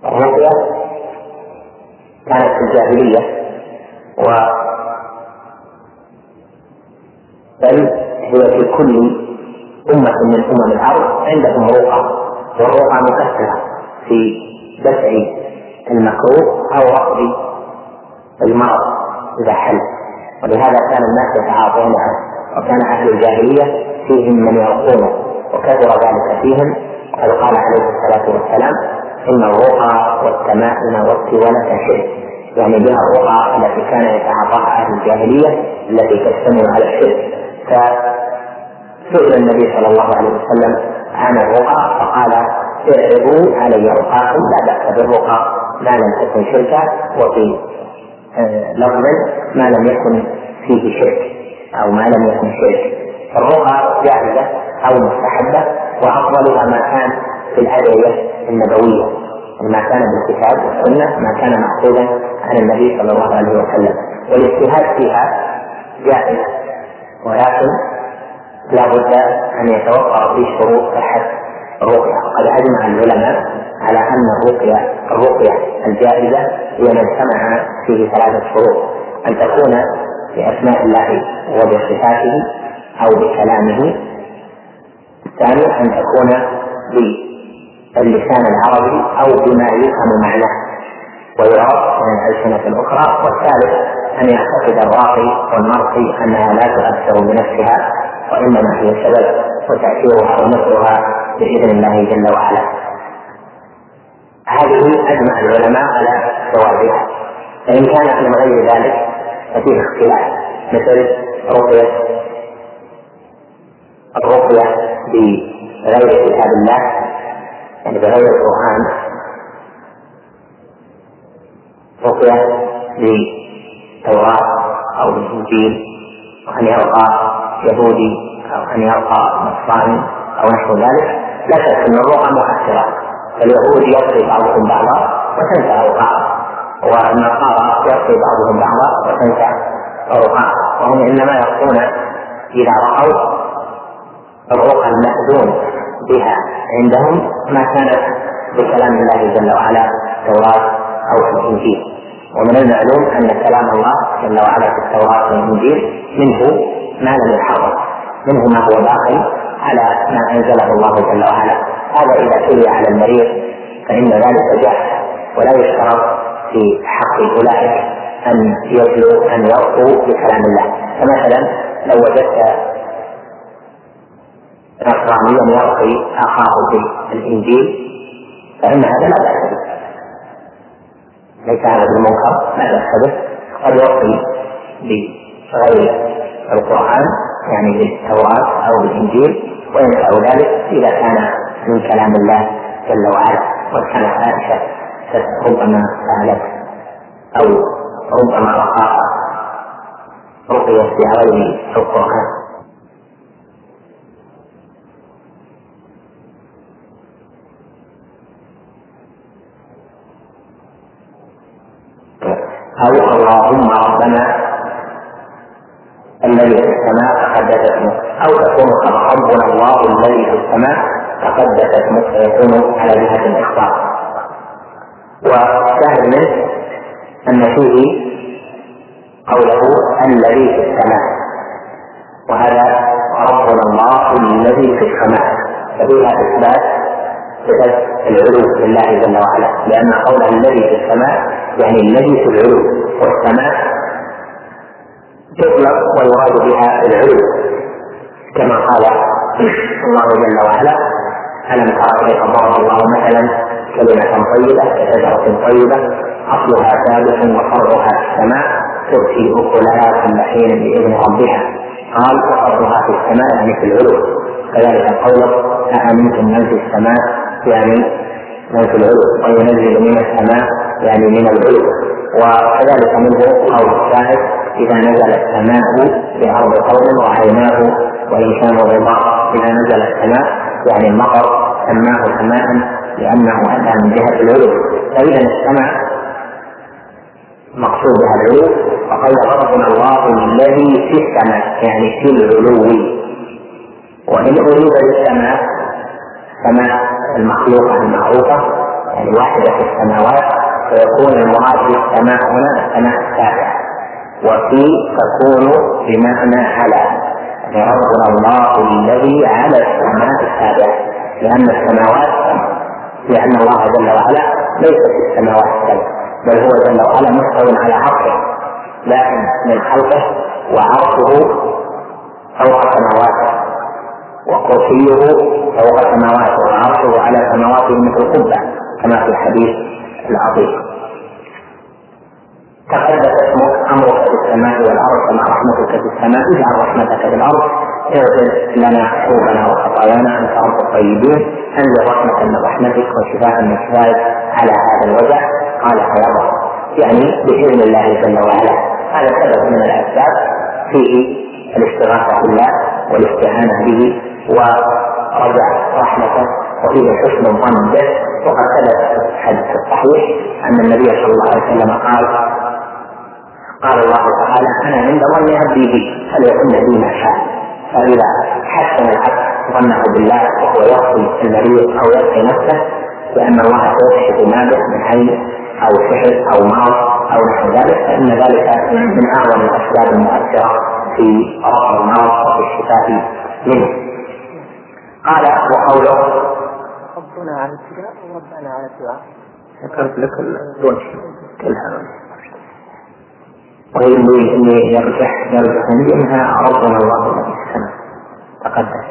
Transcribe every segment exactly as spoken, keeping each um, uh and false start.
الرقية كانت في الجاهلية، و بل هي في كل أمة من أمم الأرض عندهم رقى، والرقى مؤثرة في دفع المكروه أو رفع المرض إذا حل، ولهذا كان الناس يتعاطونها، وكان أهل الجاهلية فيهم من يرقونه وكثر ذلك فيهم، قد قال عليه الصلاة والسلام: إن الرقى والتمائم والتولة شرك، يعني بها الرقى التي كان يتعاطاها أهل الجاهلية التي تشتمل على الشرك. فسئل النبي صلى الله عليه وسلم عن الرقى فقال: اعرضوا علي رقاكم، لا بأس بالرقى ما لم تكن شركا، وفي لفظ ما لم يكن فيه شرك أو ما لم يكن شرك. الرقى جائزة أو مستحبة، وأفضلها ما كان في الأدعية النبوية، ما كان بالكتاب والسنة، ما كان مأخوذا عن النبي صلى الله عليه وسلم، والاجتهاد فيها جائز، ولكن لا بد أن يتوفر في شروط صحة الرقية. وقد أجمع العلماء على أن الرقية الرقية الجائزة هي ما اجتمع فيه ثلاثة شروط: أن تكون بأسماء الله وبصفاته أو بكلامه، الثاني أن تكون باللسان العربي أو بما يفهم معناه ويعرف من الألسنة الأخرى، والثالث أن يعتقد الراقي والمرقي أنها لا تؤثر بنفسها، وإنما هي سبب وتأثيرها ونصرها بإذن الله جل وعلا. هذه أجمع العلماء على جوازها، فإن كانت من غير ذلك ففيه اختلاف، مثل رقية الرقية بغير كتاب الله، يعني بغير القرآن، رقية بالتوراة أو بالإنجيل، وأن يرقى يهودي أو أن يرقى نصراني أو نحو ذلك، لا شك أن الرقى مؤثرة، فاليهود يرقي بعضهم بعضا وتنسى رقاء، والنصارى يرقي بعضهم بعضا وتنسى رقاء، وهم إنما يرقون إذا رأوا الرقى المأذون بها عندهم ما كانت بكلام الله جل وعلا التوراة أو الإنجيل. ومن المعلوم أن كلام الله جل وعلا في التوراة والإنجيل منه ما لم يحرم، منه ما هو باقي على ما أنزله الله جل وعلا. هذا إذا تلي على المريض فإن ذلك جائز، ولا يشترط في حق أولئك أن يتلوا أن يرقوا بكلام الله. فمثلا لو وجدت نصرانيا يرقي أخاه بالإنجيل فإن هذا لا بأس به، ليس هذا بالمنكر، لا بأس به، قد يرقي بغير القرآن يعني بالتوراة أو بالإنجيل، وينفع ذلك إذا كان من كلام الله جل وعلا. وكانت عائشة ربما سألت أو ربما رقاها رقية بغير القرآن. أو اللهم ربنا الذي في السماء تقدست اسمك، أو تكون ربنا الله الذي في السماء تقدست اسمك، فيكون على جهة الإخبار. والشاهد منه أن فيه قوله الذي في السماء، وهذا ربنا الله الذي في السماء، ففيها إثبات صفة العلو لله جل وعلا، لأن قوله الذي في السماء يعني الذي في العلو، والسماء تطلق ويراد بها العلو، كما قال الله جل وعلا: ألم تر كيف ضرب الله مثلا كلمة طيبة كشجرة طيبة أصلها ثابت وفرعها في السماء تؤتي أكلها كل حين بإذن ربها. قال: وفرعها في السماء يعني في العلو. كذلك قوله: أأمنتم من في السماء يعني من في العلو، وينزل من السماء يعني من العلو. وكذلك منه قول الشاعر: إذا نزل السماء بأرض قوم رأيناه وإن كانوا رضا. إذا نزل السماء يعني المطر سماه سماء لأنه أتى من جهة العلو. فإذا السماء مقصود بها العلو، وقال ربنا الله الذي في السماء يعني في العلو. وإن أريد بالسماء سماء المخلوقة المعروفة يعني واحدة في السماوات، فيكون المراد بالسماء هنا السماء السابعة، وفي تكون بمعنى على، يعني ربنا الله الذي على السماء السابعة، لأن السماوات لأن الله جل وعلا ليس في السماوات السبع، بل هو جل وعلا مستوى على عرشه، لكن من خلقه وعرشه فوق سماواته، وكرسيه فوق سماواته، وعرشه على سماواته مثل قبة كما في الحديث العظيم. تقدس اسمك امرك في السماء والارض كما رحمتك في السماء، اجعل رحمتك في الارض، اغفر لنا حوبنا وخطايانا انت رب الطيبين، انزل رحمه من رحمتك وشفاء من شفائك على هذا الوجع، قال فيضع، يعني باذن الله جل وعلا. هذا سبب من الاسباب فيه الاستغاثه بالله والاستعانه به ورجع رحمته، وفيه حسن الظن به. وقد ثبت في الحديث الصحيح ان النبي صلى الله عليه وسلم قال قال الله تعالى انا عند ظن عبدي بي فليكن بي ما شاء. فاذا حسن العبد ظنه بالله وهو يقضي المريض او يقضي نفسه بان الله سيكشف ما به من عين او سحر او مرض او نحو ذلك، فان ذلك من اعظم الاسباب المؤثره في رفع المرض وفي الشفاء منه. قال وقوله ربنا على الدعاء وربنا على الدعاء، ذكرت لك دون كلها، وهي اللي يرجح يرجح منها ربنا الله الذي في السماء تقدس.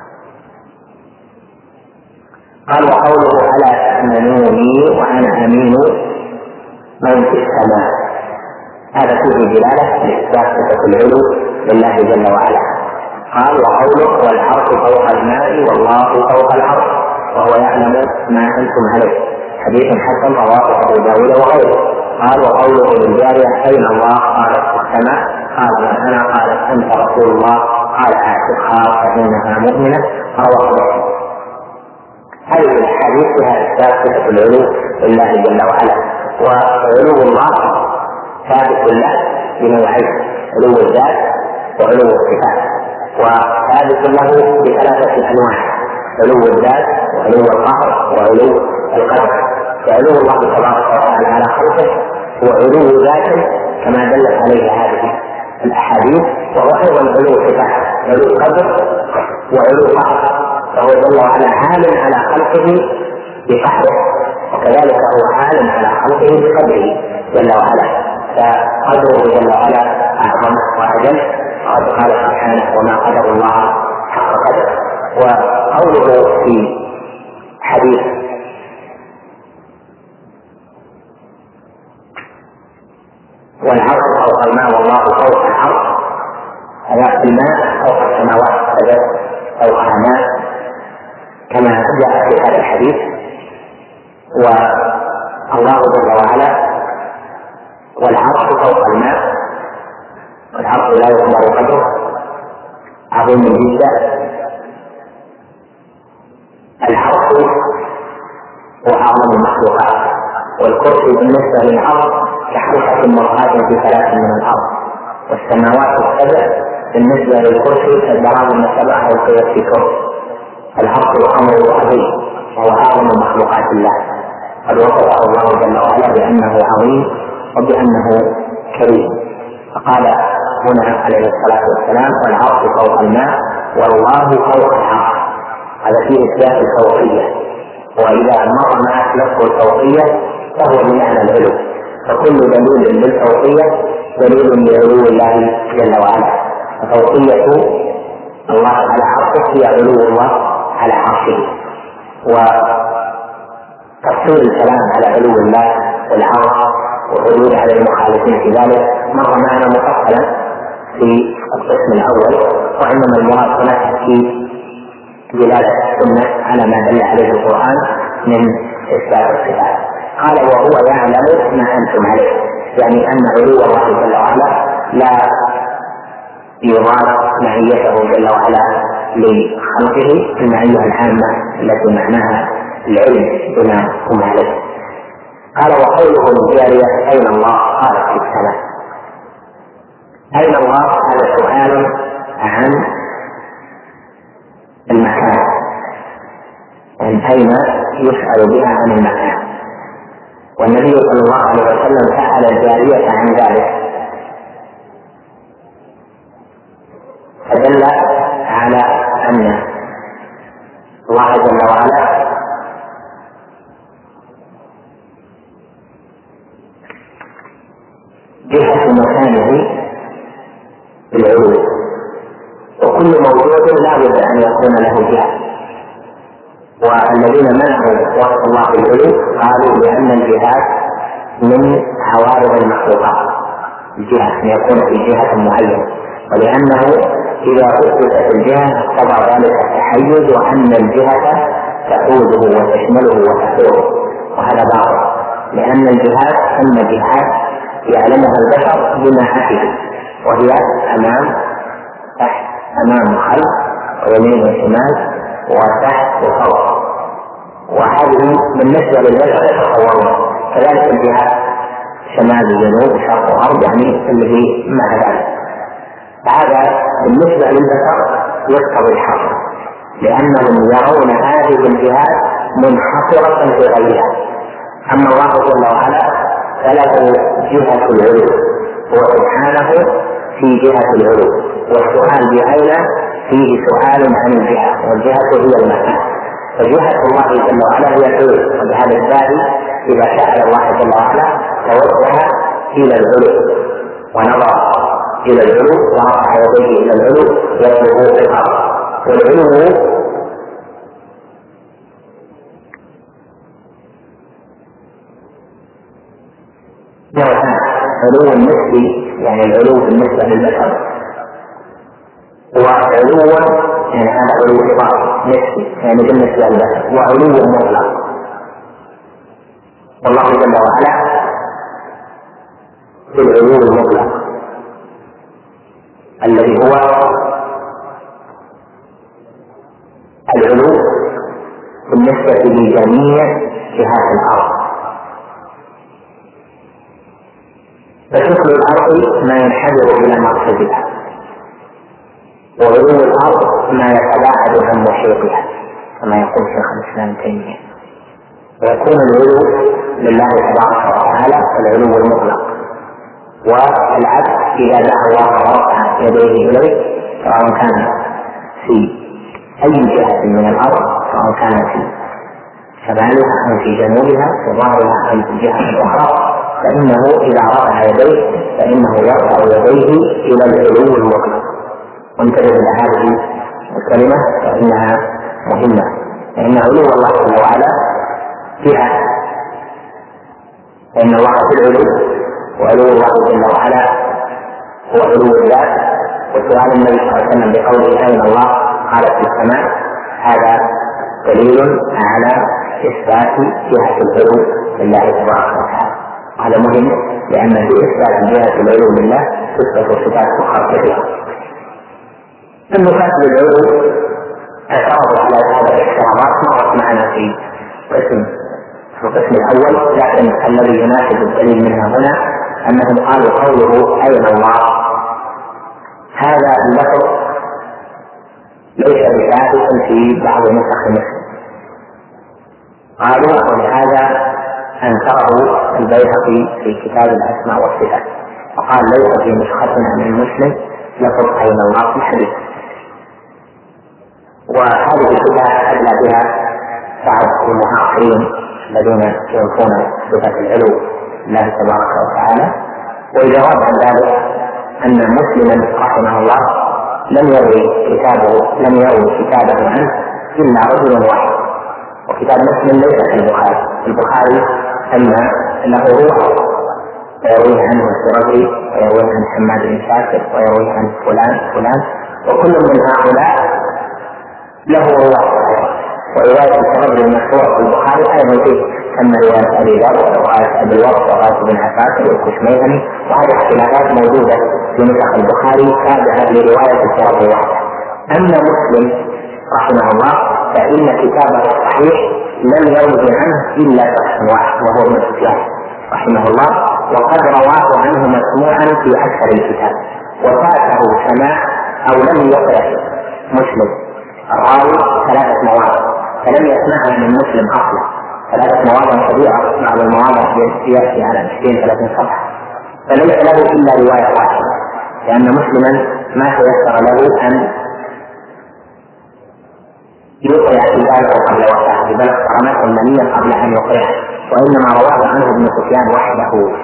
قال وقوله ألا تأمنوني وأنا أمين من في السماء، هذا فيه دلالة لإثبات صفة العلو لله جل وعلا. قال وقوله والعرش فوق الماء والله فوق العرش وهو يعلم ما أنتم عليه، حديث حسن رواه أبو داود وغيره. قال وقوله للجارية أين الله؟ قالت في السماء، قال من أنا؟ قالت أنت رسول الله، قال أعتقها فإنها مؤمنة، رواه مسلم. هذه الحديث فيها إثبات صفة العلو لله جل وعلا، وعلو الله ثابت له بنوعين، علو الذات وعلو الصفات، وثابت له بثلاثة أنواع، علو الذات وعلو القهر وعلو القدر. فعلو الله تبارك وتعالى على خلقه هو علو ذاته كما دلت عليه هذه الاحاديث، وهو ايضا علو صفات، علو قدر وعلو قهر، فهو جل وعلا عال على خلقه بقهره، وكذلك هو عال على خلقه بقدره جل وعلا، فقدره جل وعلا اعظم واجل. قد قال سبحانه وما قدر الله حق قدره. وقوله في حديث والعرش فوق الماء والله فوق العرش، هذا الماء فوق السماوات فوقها ماء كما جاء في هذا الحديث. والله جل وعلا والعرش فوق الماء، والعرش لا يقدر قدره عظيم جدا. العرش هو اعظم المخلوقات، والكرسي بالنسبه للعرش كحلقة مرآة في ثلاث من الأرض، والسماوات السبع بالنسبة للكرسي كالدراهم السبع أو في كرسي. العرش أمر عظيم وهو أعظم مخلوقات الله، قد وصفه الله جل وعلا بأنه عظيم وبأنه كريم، فقال هنا عليه الصلاة والسلام والعرش فوق الماء والله فوق العرش، هذا فيه إثبات الفوقية، وإذا مر معك لفظ الفوقية فهو بمعنى العلو، فكل دليل للفوقية دليل لعلو الله جل وعلا. ففوقية الله على عرشه هي علو الله على عرشه. وتفصيل الكلام على علو الله والعرش والردود على المخالفين في ذلك مر معنا مفصلا في القسم الأول، وإنما المراد هنا في دلالة السنة على ما دل عليه القرآن من إثبات الصفات. قال وهو يعلم ما أنتم عليه، يعني أن علو الله جل وعلا لا يضاد معيته جل وعلا لخلقه المعية العامة التي معناها العلم بما هم عليه. قال وقوله الجارية أين الله؟ قالت في السماء. أين الله؟ هذا سؤال عن المكان، يعني أين يسأل بها عن المكان، والنبي صلى الله عليه وسلم سأل الجارية عن ذلك فدل على أن الله جل وعلا جهة مكانه بالعلو، وكل موجود لا بد أن يكون له جهة. والذين منعوا وصف الله بالعلو قالوا بأن الجهات من عوارض المخلوقات، الجهة أن يكون في جهة معينة، ولأنه إذا أثبتت الجهة اقتضى ذلك التحيز وأن الجهة تحوزه وتشمله وتحوزه، وهذا باطل، لأن الجهات ثم جهات يعلمها البشر بما حفظ، وهي أمام تحت أمام وخلف ويمين وشمال وتحت وفوق، وهذه بالنسبة للبشر يتصورون. كذلك الجهات شمال وجنوب وشرق وغرب يعني الذي مع ذلك، هذا بالنسبة للبشر يقتضي الحصر، لأنهم يرون هذه الجهات منحصرة في غيرها. أما الله جل وعلا فله جهة العلو، هو سبحانه في جهة العلو، والسؤال بأين فيه سؤال عن الجهة، والجهة هي المكان، فجهة الله جل وعلا هي العلو. وبهذا الداعي إذا سأل الله جل وعلا توجه إلى العلو ونظر إلى العلو ورفع يديه إلى العلو يطلب الأرض. والعلو نوعان: علو النسبي يعني العلو بالنسبة للبشر، وعلو يعني هذا علو إضافي نسبي يعني بالنسبة للبشر، وعلو مطلق. والله جل وعلا في العلو المطلق الذي هو العلو بالنسبة لجميع جهات الأرض، فشكل الأرض ما ينحدر إلى مركزها، وعلو الأرض ما يتباعد عن محيطها كما يقول شيخ الإسلام تيمية. ويكون العلو لله تبارك وتعالى العلو المطلق، والعبد إذا دعا الله ورفع يديه إليه سواء كان في أي جهة من الأرض، سواء كان في شمالها أو في جنوبها في ظهرها أو في الجهة الأخرى، فإنه إذا رفع يديه فإنه يرفع يديه إلى العلو المطلق. وانتبه إلى هذه الكلمة فإنها مهمة، لأن علو الله جل وعلا جهة، لأن الله في العلو، وعلو الله جل وعلا هو علو الذات. وسؤال النبي صلى الله عليه وسلم بقوله أين الله قال في السماء، هذا دليل على إثبات جهة العلو لله تبارك وتعالى. هذا مهم لأن في إثبات جهة العلو لله تثبت صفات أخرى كثيرة. النفاة بالعلو اعترضوا على هذا الاعتراضات مرت معنا في قسم في القسم الأول، لكن الذي يناسب الدليل منها هنا أنهم قالوا قوله أين الله هذا اللفظ ليس بثابت في بعض نسخ مسلم، قالوا ولهذا أنكره البيهقي في كتاب الأسماء والصفات، وقال ليس في نسختنا من مسلم لفظ أين الله في الحديث. وهذه الصفة أدلى بها بعض المعاصرين الذين ينفون صفة العلو لله تبارك وتعالى. وإذا رد عن ذلك أن مسلما رحمه الله لم يروي كتابه لم يروي كتابه عنه إلا رجل واحد، وكتاب مسلم ليس كالبخاري. البخاري أما له روح ويرويه عنه السرجي ويرويه عن حماد بن شاكر ويرويه عن فلان فلان، وكل من هؤلاء له روح. ورواية السرجي المشهورة في البخاري أيضا فيه كما رواية أبي ذر ورواية أبي الوقت ورواية ابن عساكر والكشميهني، وهذه اختلافات موجودة في نسخ البخاري تابعة لرواية السرجي وحده. أما مسلم رحمه الله فإن كتابه الصحيح لم يروي عنه إلا شخص واحد وهو ابن سفيان رحمه الله، وقد رواه عنه مسموعا في أكثر الكتاب، وفاته سماع أو لم يقرأ مسلم الراوي ثلاثة مواقع فلم يسمعها من مسلم أصلا، ثلاثة مواضع كبيرة، بعض المواضع يأتي على عشرين ثلاثين صفحة، فليس له إلا رواية واحدة، لأن مسلما ما تيسر له أن يقرأ في ذلك قبل وفاته، بل قرنته المنية قبل أن يقرأه، وإنما رواه عنه ابن سفيان وحده،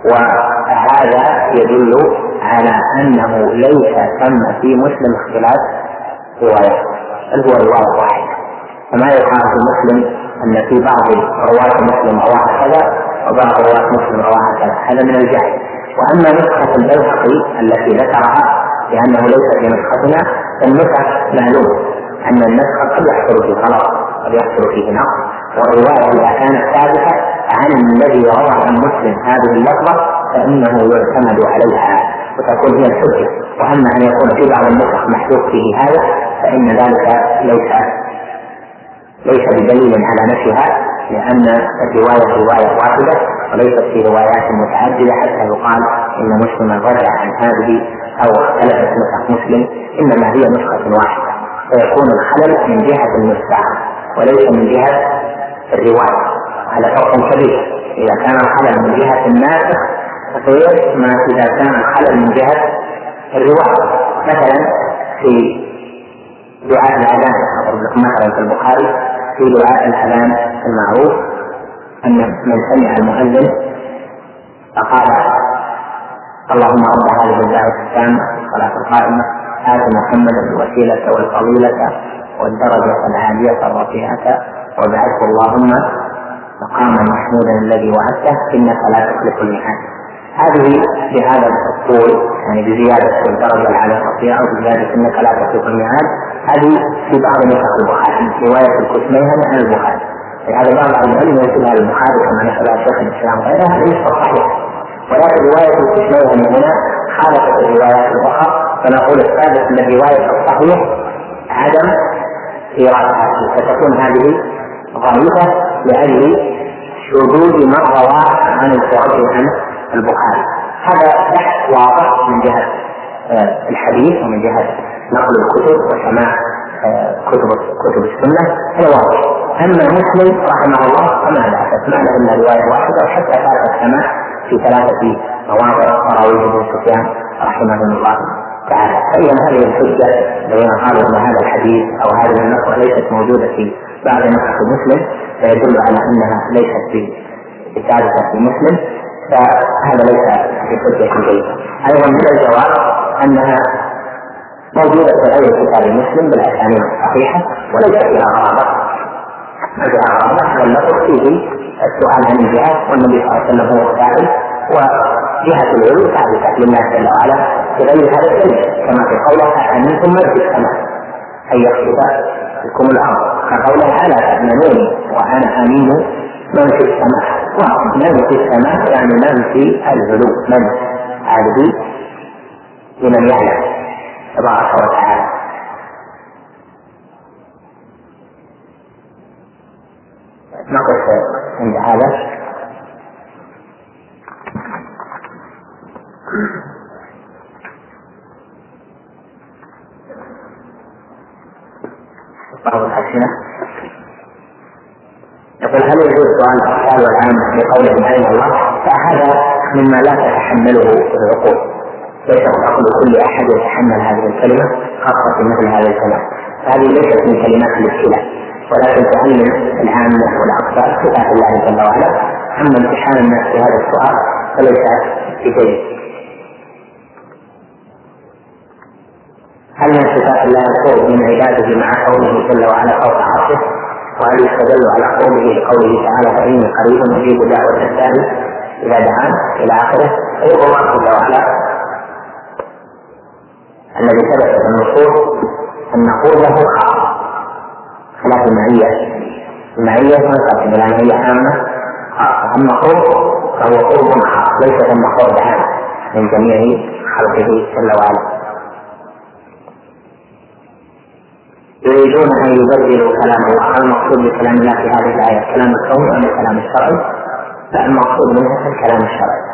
وهذا يدل على أنه ليس ثم في مسلم اختلاف رواية، بل هو رواية واحدة. فما يقال في مسلم أن في بعض رواة مسلم رواها كذا وبعض رواة مسلم رواها كذا، هذا من الجهل. وأما نسخة البيهقي التي ذكرها لأنه ليس في نسختنا، فالنسخ معلوم أن النسخ قد يحصل فيه غلط قد يحصل فيه نقص، والرواية إذا كانت ثابتة عن الذي روى عن مسلم هذه اللفظة فإنه يعتمد عليها وتكون هي الحجة. وأما أن يكون في بعض النسخ محذوف فيه هذا فإن ذلك ليس ليس بدليل على نفيها، لأن الرواية رواية واحدة وليست في روايات متعددة حتى يقال إن مسلما رجع عن هذه أو اختلفت نسخ مسلم، إنما هي نسخة واحدة، فيكون الخلل من جهة النسخ وليس من جهة الرواية. هذا فرق كبير، إذا كان الخلل من جهة الناسخ غير ما إذا كان الخلل من جهة الرواية. مثلا في دعاء الأذان أضرب لكم مثلا في البخاري في دعاء الأذان المعروف أن من سمع المؤذن فقال اللهم رب هذه الدعوة التامة والصلاة القائمة آت محمدا الوسيلة والفضيلة والدرجة العالية الرفيعة وابعثه اللهم مقاما محمودا الذي وعدته إنك لا تخلف الميعاد. هذه بهذا الطول يعني بزيادة الدرجة العالية الرفيعة وبزيادة إنك لا تخلف الميعاد، هذه في بعض نسخ البخاري رواية الكتميهني عن البخاري. لهذا بعض العلم يقول هذا البخاري كما نقل شيخ الإسلام غيرها ليس صحيح، ولكن رواية الكتميهني هنا خالفت الروايات الأخرى، فنقول الثابت من الرواية الصحيح عدم إيرادها، فتكون هذه ضعيفة لأجل شذوذ ما روى عن الفرد عن البخاري. هذا بحث واضح من جهة الحديث ومن جهة نقل الكتب وسماع كتب كتب السنة هذا واضح. أما مسلم رحمه الله فما لا تسمع له إلا رواية واحدة، وحتى كانت السماع في ثلاثة مواضع رواه ابن سفيان رحمه الله تعالى. فإذا هذه الحجة الذين قالوا أن هذا الحديث أو هذه النقطة ليست موجودة في بعض نسخ مسلم فيدل على أنها ليست في ثابتة في مسلم، فهذا ليس في حجة جيدة. أيضا من الجواب أنها موجودة في غير كتاب مسلم بالأسانيد الصحيحة وليس فيها غرابة، ما فيها غرابة، بل نقول فيه السؤال عن الجهاد والنبي صلى الله عليه وسلم هو السائل، وجهة العلو ثابتة لله جل وعلا بغير هذا الدليل، كما في قوله أأمنتم من في السماء أن يخسف بكم الأرض، كقوله ألا تأمنوني وأنا أمين من في السماء، ومن في السماء يعني من في العلو، من هذه لمن يعلم تبارك وتعالى. نقف عند هذا. بعض الأسئلة يقول هل يجوز سؤال الأطفال والعامة بقولهم أين الله؟ فهذا مما لا تتحمله العقول، ليس عقل كل أحد يتحمل هذه الكلمة خاصة في مثل هذا الكلام، هذه ليست من كلمات الابتلاء، ولكن تعلم العامة والأطفال صفات الله جل وعلا. أما امتحان الناس في هذا السؤال فليس بجيد. هل من صفات الله القرب من عباده مع قوله جل وعلا فوق عرشه؟ وهل يستدل على قوله لقوله تعالى فإني قريب أجيب دعوة الداعي إذا دعان إلى آخره؟ أي الله جل وعلا الذي ثبت في النصوص أن نقول له خاص خلاف المعية. المعية تنقسم إلى معية عامة خاصة، أما قرب فهو قرب خاص ليس ثم قرب عام من جميع خلقه جل وعلا. يريدون أن يبدلوا كلام الله. المقصود بكلام الله في هذه الآية كلام الكون أم الكلام الشرعي؟ لا، المقصود منها الكلام الشرعي.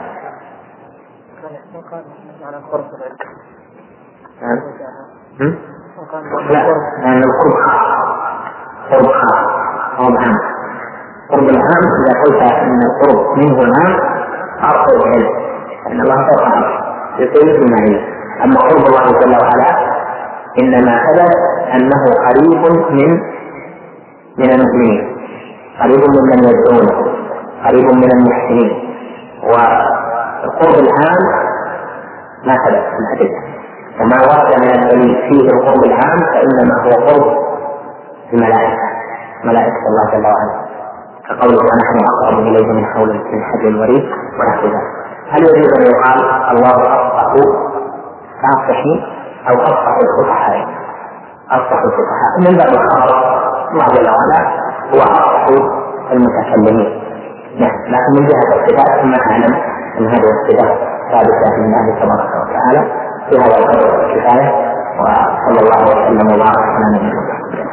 لا، لأن القرب خاص، قرب خاص قرب عام. قرب العام إذا قلت أن القرب منه العام أرقى العلم، أن الله فوق العرش يطيب بما علم. أما قرب الله جل وعلا إنما ثبت أنه قريب من من المؤمنين، قريب ممن يدعونه، قريب من المحسنين. والقرب العام ما ثبت في الحديث، وما ورد من الدليل فيه القرب العام فإنما هو قرب الملائكة، ملائكة الله جل وعلا، كقوله ونحن أقرب إليه من حول من حبل الوريد ونحو ذلك. هل يجوز أن يقال الله أصدق فاصحين أو أصدق الفصحاء؟ أصدق الفصحاء من باب الخبر، الله جل وعلا هو أصدق المتكلمين. لكن من جهة الصفات ما أعلم أن هذه الصفات ثابتة من الله تبارك وتعالى. في هذا القدر الكفاية، وصلى الله وسلم وبارك على نبينا محمد.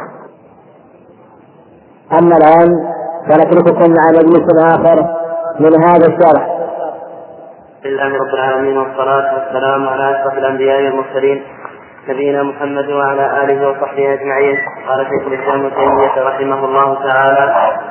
أما الآن فنترككم مع مجلس آخر من هذا الشرح. بسم الله رب العالمين، والصلاة والسلام على أشرف الأنبياء والمرسلين نبينا محمد وعلى آله وصحبه أجمعين. قال شيخ الإسلام ابن تيمية رحمه الله تعالى: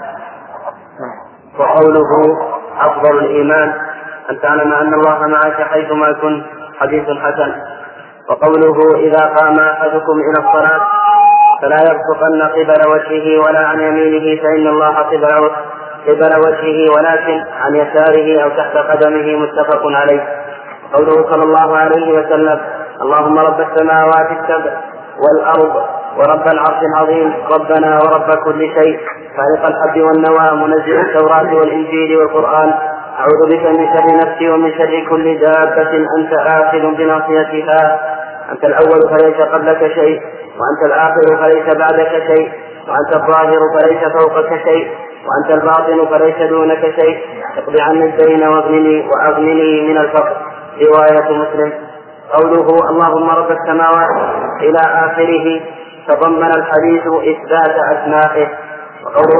وقوله أفضل الإيمان أن تعلم أن الله معك حيثما كنت، حديث حسن. وقوله إذا قام أحدكم إلى الصلاة فلا يبصقن قبل وجهه ولا عن يمينه فإن الله قبل قبل وجهه ولكن عن يساره أو تحت قدمه، متفق عليه. قوله صلى الله عليه وسلم: اللهم رب السماوات السبع والأرض ورب العرش العظيم، ربنا ورب كل شيء، خالق الحب والنوى، منزل التوراة والإنجيل والقرآن، أعوذ بك من شر نفسي ومن شر كل دابة أنت آخذ بناصيتها، أنت الأول فليس قبلك شيء، وأنت الآخر فليس بعدك شيء، وأنت الظاهر فليس فوقك شيء، وأنت الباطن فليس دونك شيء، اقض عني الدين واغنني وأغنني من الفقر. رواية مسلم. قوله اللهم رب السماوات إلى آخره تضمن الحديث إثبات أسمائه. وقوله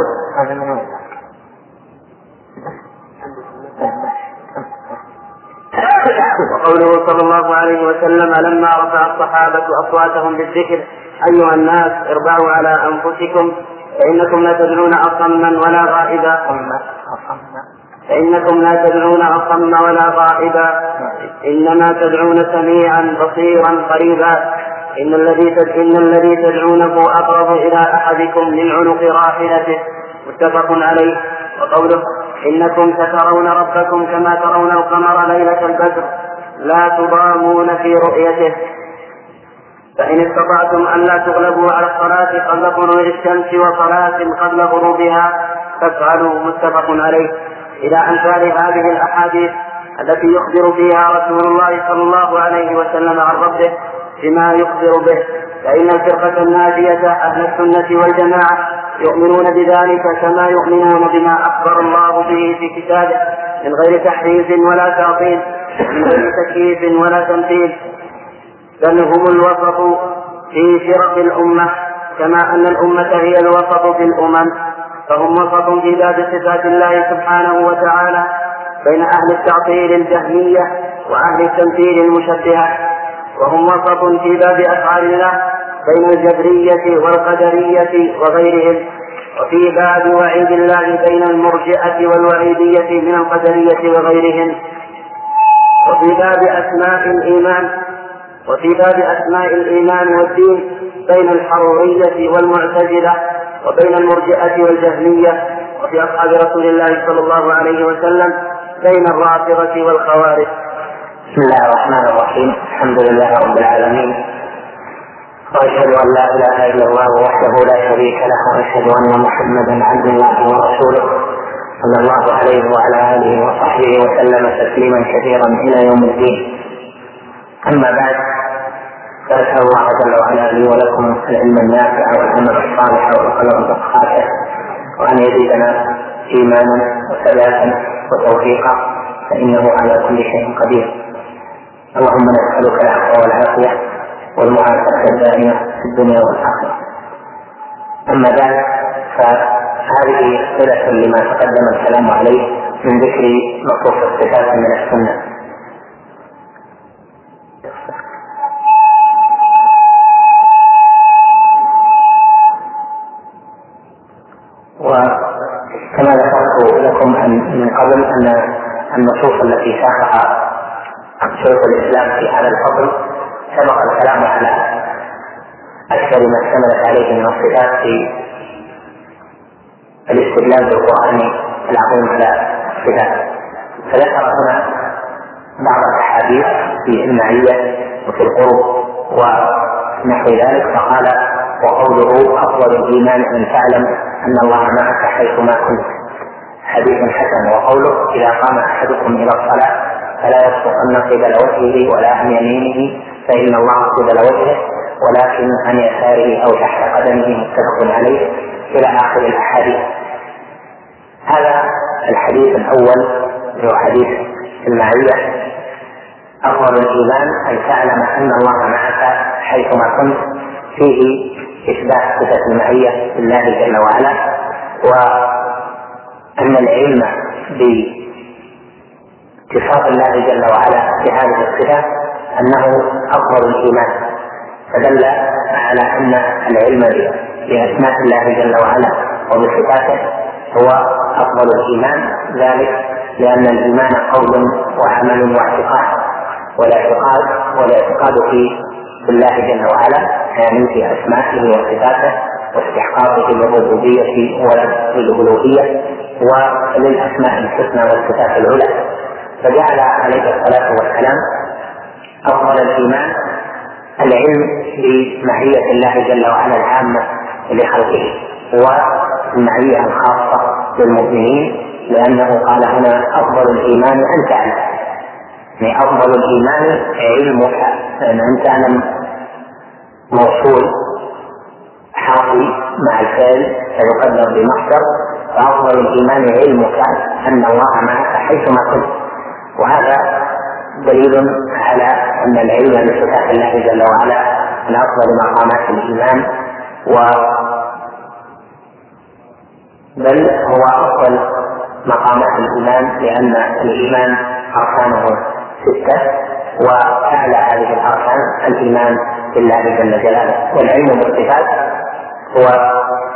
وقوله صلى الله عليه وسلم: لما رفع الصحابة أصواتهم بالذكر: أيها الناس اربعوا على أنفسكم فإنكم لا تدعون أصما ولا غائبا فإنكم لا تدعون أصم ولا غائبا إنما تدعون سميعا بصيرا قريبا، إن الذي إن الذي تدعونه أقرب إلى أحدكم من عنق راحلته، متفق عليه. وقوله: إنكم سترون ربكم كما ترون القمر ليلة البدر لا تضامون في رؤيته، فإن استطعتم أن لا تغلبوا على الصلاة قبل طلوع الشمس وصلاة قبل غروبها فافعلوا، متفق عليه. إلى أمثال هذه الأحاديث التي يخبر فيها رسول الله صلى الله عليه وسلم عن ربه بما يخبر به، فإن الفرقة الناجية أهل السنة والجماعة يؤمنون بذلك كما يؤمنون بما أخبر الله به في كتابه من غير تحريف ولا تعطيل، من غير تكييف ولا تمثيل، بل هم الوسط في فرق الأمة كما أن الأمة هي الوسط في الأمم، فهم وسط في باب صفات الله سبحانه وتعالى بين أهل التعطيل الجهمية وأهل التمثيل المشبهة، وهم وسط في باب أفعال الله بين الجبرية والقدرية وغيرهم، وفي باب وعيد الله بين المرجئة والوعيدية من القدرية وغيرهم، وفي باب أسماء الإيمان وفي باب أسماء الإيمان والدين بين الحرورية والمعتزلة وبين المرجئة والجهمية، وفي أصحاب رسول الله صلى الله عليه وسلم بين الرافضة والخوارج. بسم الله الرحمن الرحيم، الحمد لله رب العالمين، وأشهد أن لا إله إلا الله وحده لا شريك له، وأشهد أن محمدا عبد الله ورسوله صلى الله عليه وعلى آله وصحبه وسلم تسليما كثيرا إلى يوم الدين. أما بعد، فأسأل الله جل وعلا لي ولكم العلم النافع والعمل الصالح والقلب الصالح، وأن يزيدنا إيمانا وثباتا وتوفيقا، فإنه على كل شيء قدير. اللهم نسألك العفو والعافية والمعافاة الدائمة في الدنيا والآخرة. أما بعد، فهذه صلة لما تقدم الكلام عليه من ذكر مصروف الصفات من السنة. كما ذكرت لكم من قبل أن النصوص التي ساقها شيخ الإسلام في هذا الفصل سبق الكلام على أكثر ما اشتملت عليه من الصفات في الاستدلال بالقرآن العظيم على الصفات، فذكر هنا بعض الأحاديث في المعية وفي القرب ونحو ذلك، فقال: وقوله أفضل الإيمان أن تعلم أن الله معك حيثما كنت، حديث حسن. وقوله: إذا قام أحدكم إلى الصلاة فلا يبصقن قبل وجهه ولا عن يمينه فإن الله قبل وجهه ولكن عن يساره أو تحت قدمه، متفق عليه، إلى آخر الأحاديث. هذا الحديث الأول هو حديث المعية: أفضل الإيمان أن تعلم أن الله معك حيثما كنت، فيه إثبات صفة المعية لله جل وعلا، وأن العلم باتصاف الله جل وعلا بهذه الصفة أنه أفضل الإيمان، فدل على أن العلم بأسماء الله جل وعلا وبصفاته هو أفضل الإيمان، ذلك لأن الإيمان قول وعمل واعتقاد، والاعتقاد والاعتقاد في الله جل وعلا يعني في أسمائه وصفاته واستحقاقه للربوبية وللألوهية وللأسماء الحسنى والصفات العلى. فجعل عليه الصلاة والسلام أفضل الإيمان العلم بمعية الله جل وعلا العامة لخلقه والمعية الخاصة للمؤمنين، لأنه قال هنا: أفضل الإيمان أن تعلم، يعني أفضل الإيمان علمك، لأن أن تعلم موصول حاصل مع الفعل فيقدر بمصدر، فأفضل الإيمان علمك أن الله معك حيثما كنت. وهذا دليل على أن العلم بصفات الله جل وعلا من أفضل مقامات الإيمان، و بل هو أفضل مقامات الإيمان، لأن الإيمان أركانه ستة، وأعلى هذه الأركان الإيمان بالله جل جلاله. والعلم بالصفات هو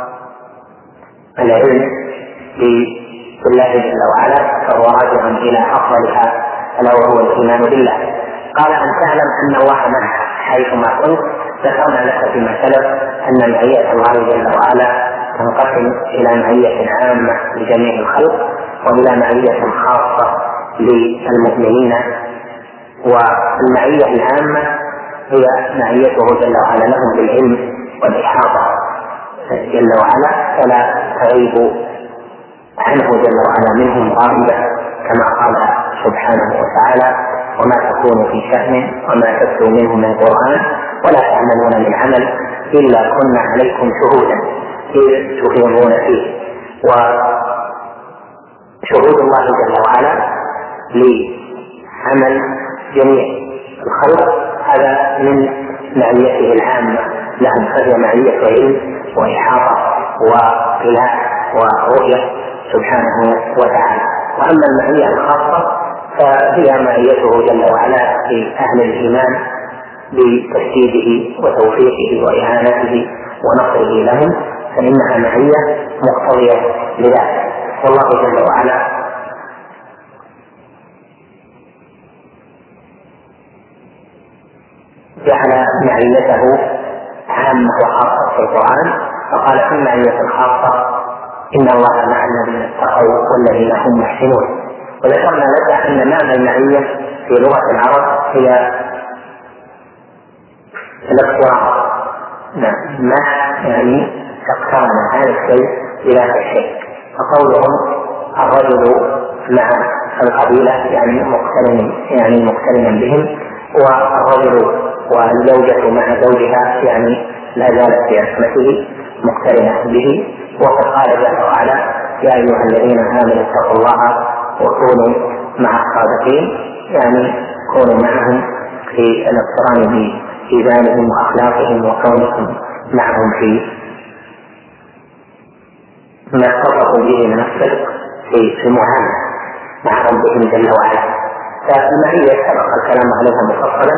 العلم بالله جل وعلا، فهو راجع إلى أفضلها ألا وهو الإيمان بالله. قال: أن تعلم أن الله معك حيثما كنت. ذكرنا لك فيما سلف أن معية الله جل وعلا تنقسم إلى معية عامة لجميع الخلق وإلى معية خاصة للمؤمنين. والمعية العامة هي معيته جل وعلا لهم بالعلم والإحاطة جل وعلا، فلا تغيب عنه جل وعلا منهم غائبة، كما قال سبحانه وتعالى: وما تكون في شأن وما تتلو منه من قرآن ولا تعملون من عمل إلا كنا عليكم شهودا إذ تفيضون فيه. وشهود الله جل وعلا لعمل جميع الخلق هذا من معيته العامة لهم، فهي معية علم وإحاطة وإله ورؤية سبحانه وتعالى. وأما المعية الخاصة فهي معيته جل وعلا في أهل الإيمان بتسديده وتوفيقه وإعانته ونصره لهم، فإنها معية مقتضية لذلك. والله جل وعلا جعل معيته عامة وخاصة في القرآن، فقال: في المعية الخاصة إن الله مع الذين اتقوا والذين هم محسنون. وذكرنا لك أن معنى المعية في لغة العرب هي الاقتران، مع يعني اقترن هذا الشيء بذات الشيء. فقولهم الرجل مع القبيلة يعني مقترن يعني مقترنا بهم، والرجل والزوجة مع زوجها يعني لا زالت في عصمته مقترنة به. وقد قال جل وعلا: يا أيها الذين آمنوا اتقوا الله وكونوا مع الصادقين، يعني كونوا معهم في الاقتران بإيمانهم وأخلاقهم وكونهم معهم في ما اتصفوا به من الصدق في المعاملة مع ربهم جل وعلا. فالمعية سبق الكلام عليها مفصلا،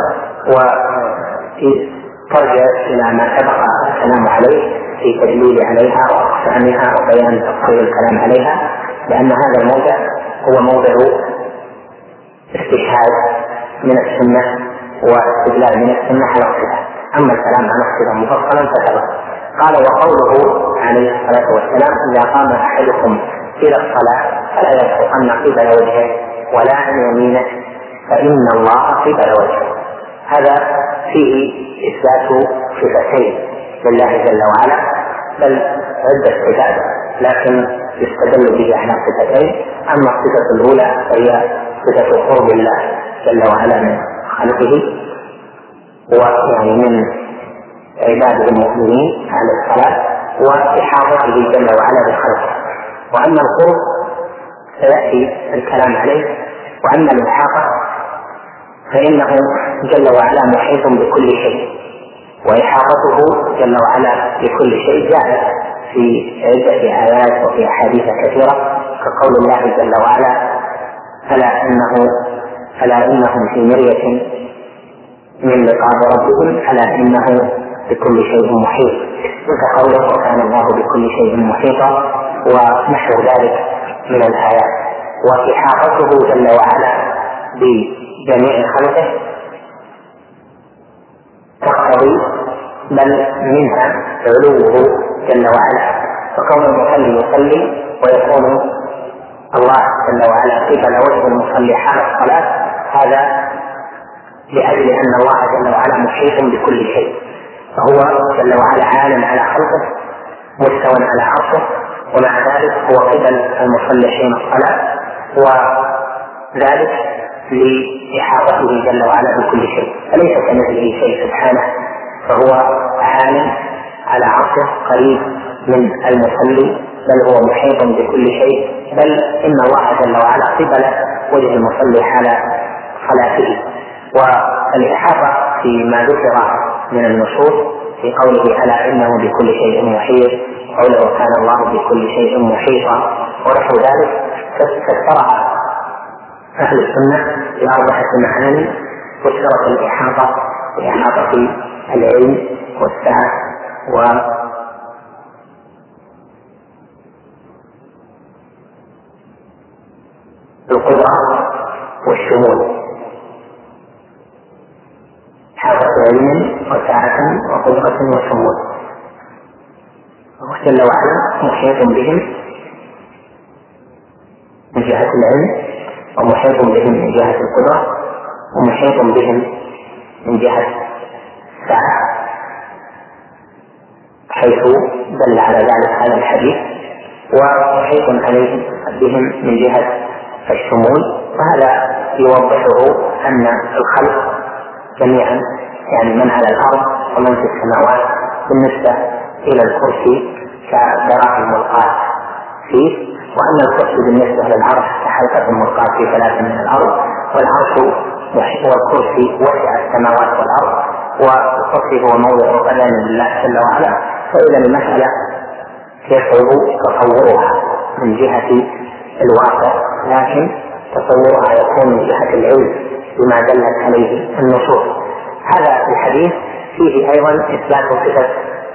وترجع إلى ما سبق الكلام عليه في تدليل عليها شأنها وبيان تفصيل الكلام عليها، لأن هذا الموضع هو موضع استشهاد من السنة واستدلال من السنة على الصفات. أما الكلام عن الصفة مفصلا فسبق. قال: وقوله عليه الصلاة والسلام: إذا قام أحدكم إلى الصلاة فلا يبصقن قبل وجهه ولا عن يمينه فإن الله قبل وجهه. هذا فيه إثبات صفتين لله جل وعلا، بل عدة صفات، لكن يستدل به على صفتين. أما الصفة الأولى فهي صفة قرب الله جل وعلا من خلقه ويعني من عباده المؤمنين على الصلاة وإحاطته جل وعلا بخلقه. وأما القرب سيأتي الكلام عليه. وأما الإحاطة فإنه جل وعلا محيط بكل شيء، وإحاطته جل وعلا بكل شيء جاءت في عدة آيات وفي أحاديث كثيرة، كقول الله جل وعلا: ألا إنه ألا إنهم في مرية من لقاء ربهم ألا إنه بكل شيء محيط، وكقوله: وكان الله بكل شيء محيطا، ونحو ذلك من الآيات. وإحاطته جل وعلا بجميع خلقه تقتضي بل منها علوه جل وعلا، فكون المصلي يصلي ويكون الله جل وعلا قبل وجه المصلي حال الصلاة، هذا لأجل أن الله جل وعلا محيط بكل شيء، فهو جل وعلا عالم على خلقه مستوى على عرشه، ومع ذلك هو قبل المصلي حين الصلاة، وذلك لإحاطته جل وعلا بكل شيء، فليس كمثله شيء سبحانه، فهو عالم على عرشه قريب من المصلي، بل هو محيط بكل شيء، بل إن الله جل وعلا قبل وجه المصلي حال صلاته. والإحاطة فيما ذكر من النصوص في قوله: ألا إنه بكل شيء محيط، قوله: كان الله بكل شيء محيطا، ونحو ذلك، فسرها أهل السنة بأربعة معاني. فسرت الإحاطة بإحاطة العلم والسعة والقدرة والشمول، إحاطة علم وسعة وقدرة وشمول، وهو جل وعلا محيط بهم من جهة العلم، ومحيط بهم من جهة القدرة، ومحيط بهم من جهة السعة، حيث دل على ذلك هذا الحديث، ومحيط عليهم بهم من جهة الشمول. وهذا يوضحه أن الخلق جميعا، يعني من على الأرض ومن في السماوات، بالنسبة إلى الكرسي كدراهم ملقاة فيه، وأن الكرسي بالنسبة للعرش كحلقة ملقاة في ثلاث من الأرض، والعرش والكرسي وسع السماوات والأرض، والكرسي هو موضع قدم لله جل وعلا. فإذا المسألة يصعب تصورها من جهة الواقع، لكن تصورها يكون من جهة العلم بما دلت عليه النصوص. هذا الحديث فيه أيضا إثبات صفة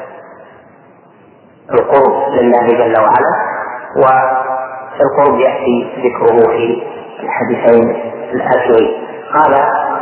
القرب لله جل وعلا، والقرب يأتي ذكره في الحديثين الآتيين. قال: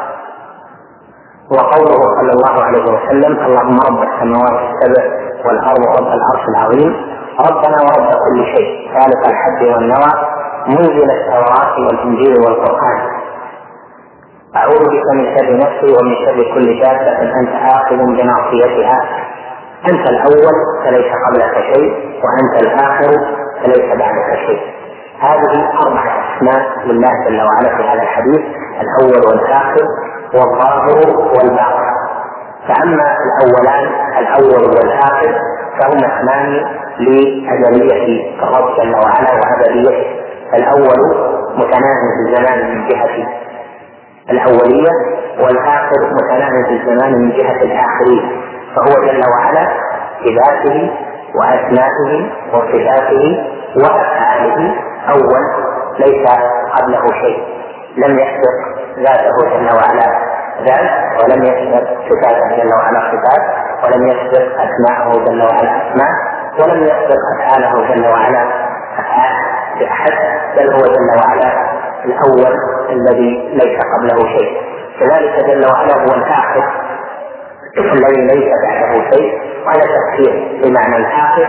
وقوله صلى الله عليه وسلم: اللهم رب السماوات السبع والأرض ورب العرش العظيم، ربنا ورب كل شيء، خالق الحب والنوى، منزل التوراة والإنجيل والقرآن، أعوذ بك من شر نفسي ومن شر كل دابة أنت آخذ بناصيتها، أنت الأول فليس قبلك شيء، وأنت الآخر فليس بعدك شيء. هذه أربعة أسماء لله جل وعلا في هذا الحديث: الأول والآخر والظاهر والباطن. فأما الأولان الأول والآخر فهما اسمان لأزلية الرب جل وعلا وأبديته. الأول متناهي في الزمان من جهة الأولية، والآخر متناهي في الزمان من جهة الآخرين، فهو جل وعلا بذاته وأسمائه وصفاته وأفعاله أول ليس قبله شيء، لم يسبق ذاته جل وعلا ذات، ولم يسبق صفاته جل وعلا صفات، ولم يسبق أسماءه جل وعلا أسماء، ولم يسبق أفعاله جل وعلا أفعال بأحد، بل هو جل وعلا الأول الذي ليس قبله شيء. كذلك جل وعلا هو الآخر الذي ليس بعده شيء. وهذا تفسير بمعنى الآخر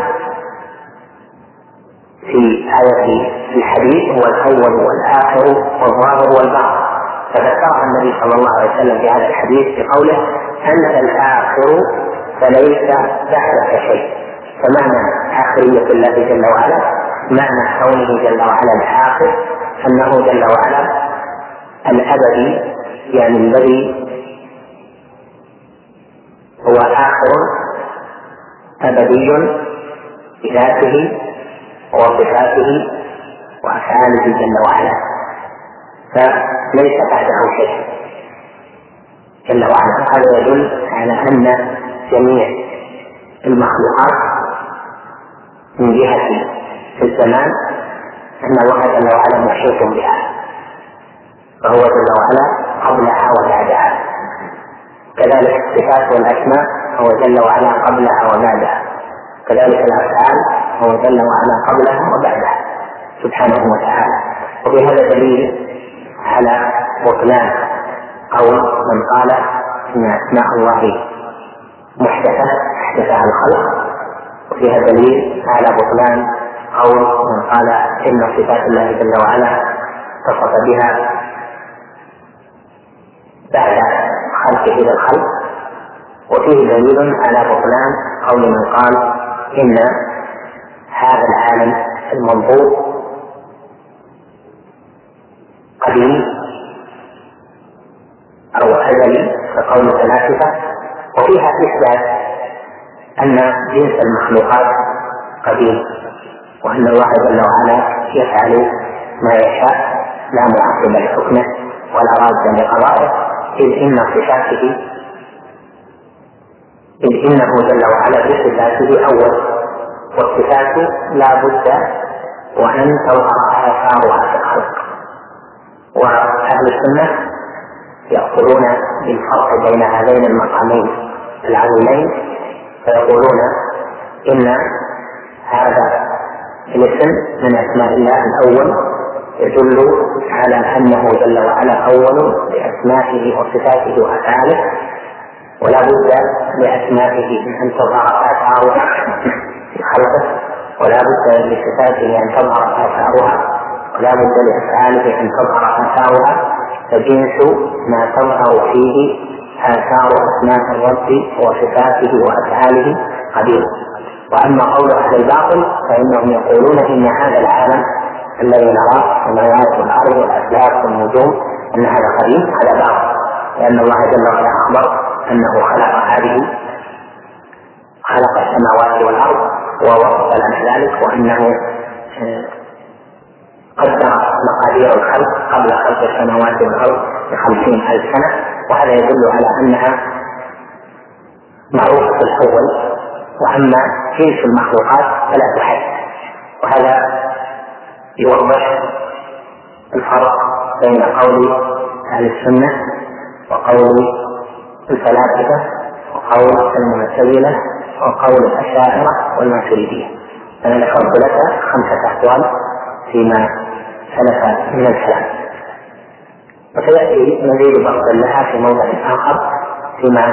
في آية الحديث هو الأول والآخر والظاهر والباطن، فذكرها النبي صلى الله عليه وسلم في هذا الحديث بقوله أنت الآخر فليس بعدك شيء. فمعنى آخرية الله جل وعلا معنى كونه جل وعلا الآخر أنه جل وعلا الأبدي، يعني الذي هو آخر أبدي بذاته وصفاته وأفعاله جل وعلا، فليس بعده شيء جل وعلا. هذا يدل على أن جميع المخلوقات من جهة الزمان أن الله جل وعلا محيط بها، فهو جل وعلا قبلها وبعدها. كذلك الصفات والأسماء هو جل وعلا قبلها وبعدها، كذلك الأفعال هو جل وعلا قبلها وبعدها سبحانه وتعالى. وبهذا دليل على بطلان قول من قال إن أسماء الله محدثة أحدثها الخلق، وفيها دليل على بطلان قول من قال إن صفات الله جل وعلا اتصف بها بعد خلقه للخلق، وفيه دليل على بطلان قول من قال إن هذا العالم المنظور قديم أو أزلي كقول الفلاسفة. وفيها إثبات أن جنس المخلوقات قديم، وأن الله جل وعلا يفعل ما يشاء لا معقب لحكمه ولا راد لقضائه، إذ إن صفاته إذ إنه جل وعلا بصفاته أول، والصفات لا بد وأن تظهر آثارها في الخلق. وأهل السنة يقولون بالفرق بين هذين المقامين العظيمين، فيقولون إن هذا الاسم من أسماء الله الأول يدل على أنه جل وعلا أول بأسمائه وصفاته وأفعاله، ولا بد لأسمائه أن تظهر آثارها في خلقه، ولا بد لصفاته أن تظهر آثارها، ولا بد لأفعاله أن تظهر آثارها. فجنس ما تظهر فيه آثار أسماء الرب وصفاته وأفعاله قديم. وأما قول أهل الباطل فإنهم يقولون إن هذا العالم الذي نراه السماوات والأرض والأفلاك والنجوم أن هذا قديم، هذا باطل، لأن الله جل وعلا أخبر أنه خلق هذه خلق السماوات والأرض ووصف لنا ذلك، وأنه قدر مقادير الخلق قبل خلق السماوات والأرض بخمسين ألف سنة، وهذا يدل على أنها معروفة الأول. وأما جنس المخلوقات فلا تحد، وهذا يوضح الفرق بين قول أهل السنة وقول الفلاسفة وقول المعتزلة وقول الأشاعرة والماتريدية. أنا ذكرت لك خمسة أقوال فيما سلف من الكلام، وسيأتي مزيد بسط لها في موضع آخر فيما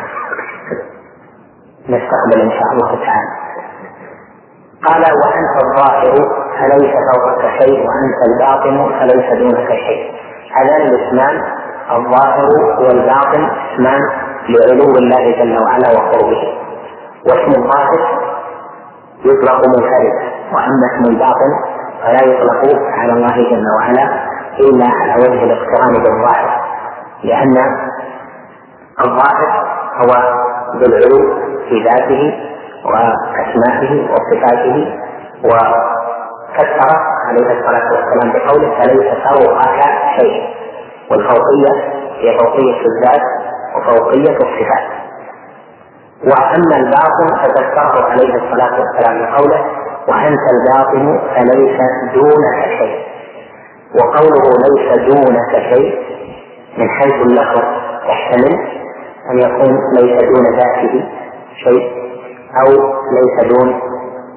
نستقبل إن شاء الله تعالى. قال وأنت الظاهر فليس فوقك شيء وأنت الباطن فليس دونك شيء. هذان الاسمان الظاهر والباطن اسمان لعلو الله جل وعلا وقربه، واسم الظاهر يطلق منفردا، وأما اسم الباطن فلا يطلق على الله جل وعلا إلا على وجه الاقتران بالظاهر، لأن الظاهر هو ذو العلو في ذاته وأسمائه وصفاته. وفسر عليه الصلاة والسلام بقوله فليس فوقك شيء، والفوقية هي فوقية الذات وفوقية الصفات. وأما الباطن ففسره عليه الصلاة والسلام بقوله وأنت الباطن فليس دونك شيء. وقوله ليس دونك شيء من حيث اللفظ يحتمل أن يكون ليس دون ذاته شيء، أو ليس دون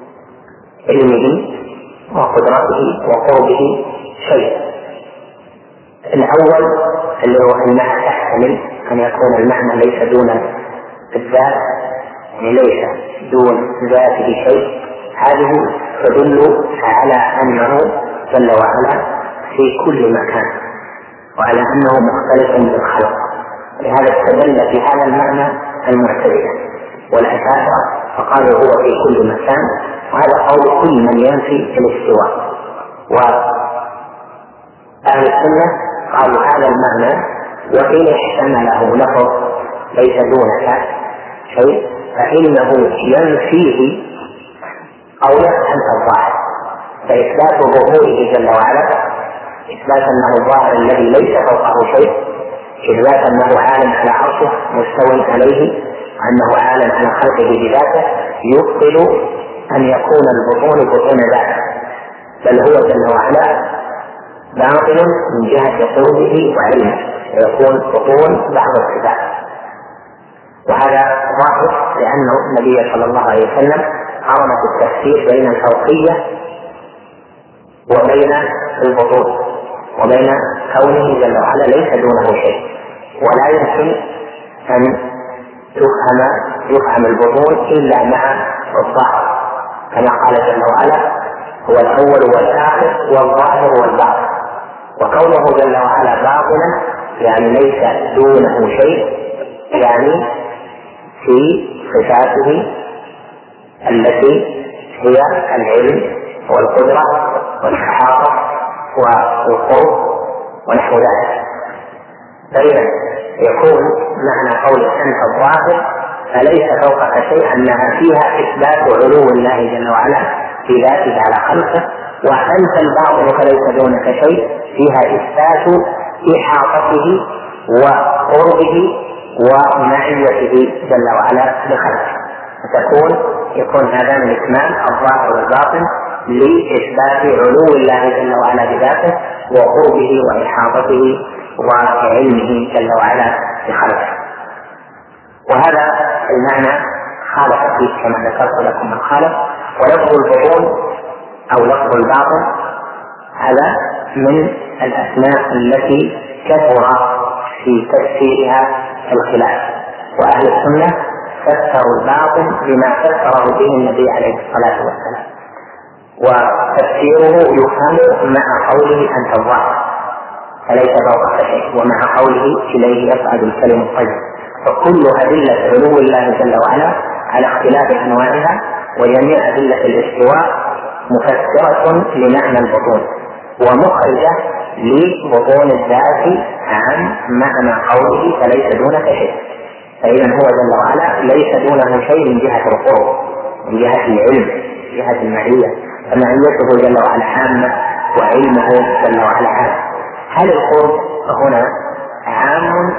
علمه وقدرته وقربه شيء. الأول اللي هو المعنى تحتمل أن يكون المعنى ليس دون الذات، يعني ليس دون ذاته شيء، هذه تدل على أنه جل وعلا في كل مكان وعلى أنه مختلف بالخلق. لهذا استدل في هذا المعنى المعتزلة والأشاعرة فقالوا هو في كل مكان، وهذا قول كل من ينفي الاستواء. وأهل السنة قالوا هذا المعنى وإن احتمله لفظ ليس دون شيء فإنه ينفيه أو يفهم الظاهر، فإثبات ظهوره جل وعلا إثبات أنه ظاهر الذي ليس فوقه شيء، إثبات أنه عالم على عرشه مستوى عليه، أنه عالم على خلقه بذاته، يبطل أن يكون البطون بطون ذاته، بل هو جل وعلا باطل من جهة قربه وعلمه، ويكون بطون بعض الصفات. وهذا ظاهر لأنه النبي صلى الله عليه وسلم قارن في التفسير بين الفوقية وبين البطون وبين كونه جل وعلا ليس دونه شيء، ولا يمكن أن يفهم يفهم البطون إلا مع الظاهر، كما قال جل وعلا هو الأول والآخر والظاهر والباطن. وكونه جل وعلا باطنا يعني ليس دونه شيء، يعني في صفاته التي هي العلم والقدرة والإحاطة والقرب ونحو ذلك. فإذا يكون معنى قول أنت الظاهر فليس فوقك شيء أنها فيها إثبات علو الله جل وعلا في ذاته على خلقه، وأنت الباطن فليس دونك شيء فيها إثبات إحاطته وقربه ومعيته جل وعلا بخلقه. فتكون يكون هذا من إكمال الظاهر والباطن لإثبات علو الله جل وعلا بذاته وقربه وإحاطته وعلمه جل وعلا بخلقه. وهذا المعنى خالف فيه كما ذكرت لكم من خالف. ولفظ البطون أو لفظ الباطن هذا من الأسماء التي كثر في تفسيرها الخلاف، وأهل السنة فسروا الباطن بما فسره به النبي عليه الصلاة والسلام، وتفسيره يفهم مع قوله أنت الظاهر فليس فوقك شيء، ومع قوله إليه يصعد الكلم الطيب. فكل أدلة علو الله جل وعلا على اختلاف أنواعها وجميع أدلة الاستواء مفسرة لمعنى البطون ومخرجة لبطون الذات عن معنى قوله فليس دونك شيء. فإذا هو جل وعلا ليس دونه شيء من جهة القرب، من جهة العلم، من جهة المعية، فمعيته جل وعلا عامة وعلمه جل وعلا عام. هل القرب هنا عام؟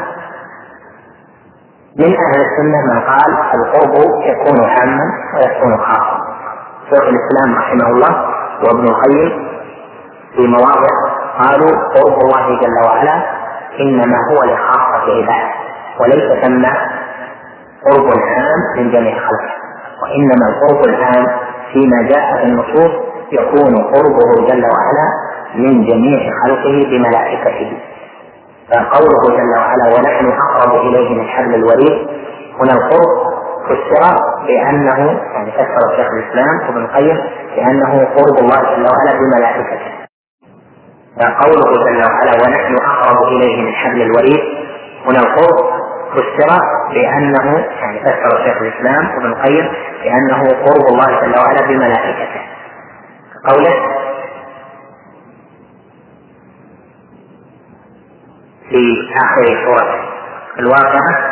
من أهل السنة من قال القرب يكون عاما ويكون خاصا. شيخ الإسلام رحمه الله وابن القيم في مواضع قالوا قرب الله جل وعلا إنما هو لخاصة عباده، وليس ثم قرب عام من جميع خلقه، وإنما القرب العام فيما جاء في النصوص يكون قربه جل وعلا من جميع خلقه بملائكته. فقوله جل وعلا ونحن أقرب إليه من حبل الوريد، هنا القرب فسر بأنه يعني فسر شيخ الإسلام وابن القيم بأنه قرب الله جل وعلا بملائكته. فقوله جل وعلا ونحن أقرب إليه من حبل الوريد، هنا القرب فسر بأنه يعني فسر شيخ الإسلام وابن القيم بأنه قرب الله جل وعلا بملائكته. قوله في آخر سورة الواقعة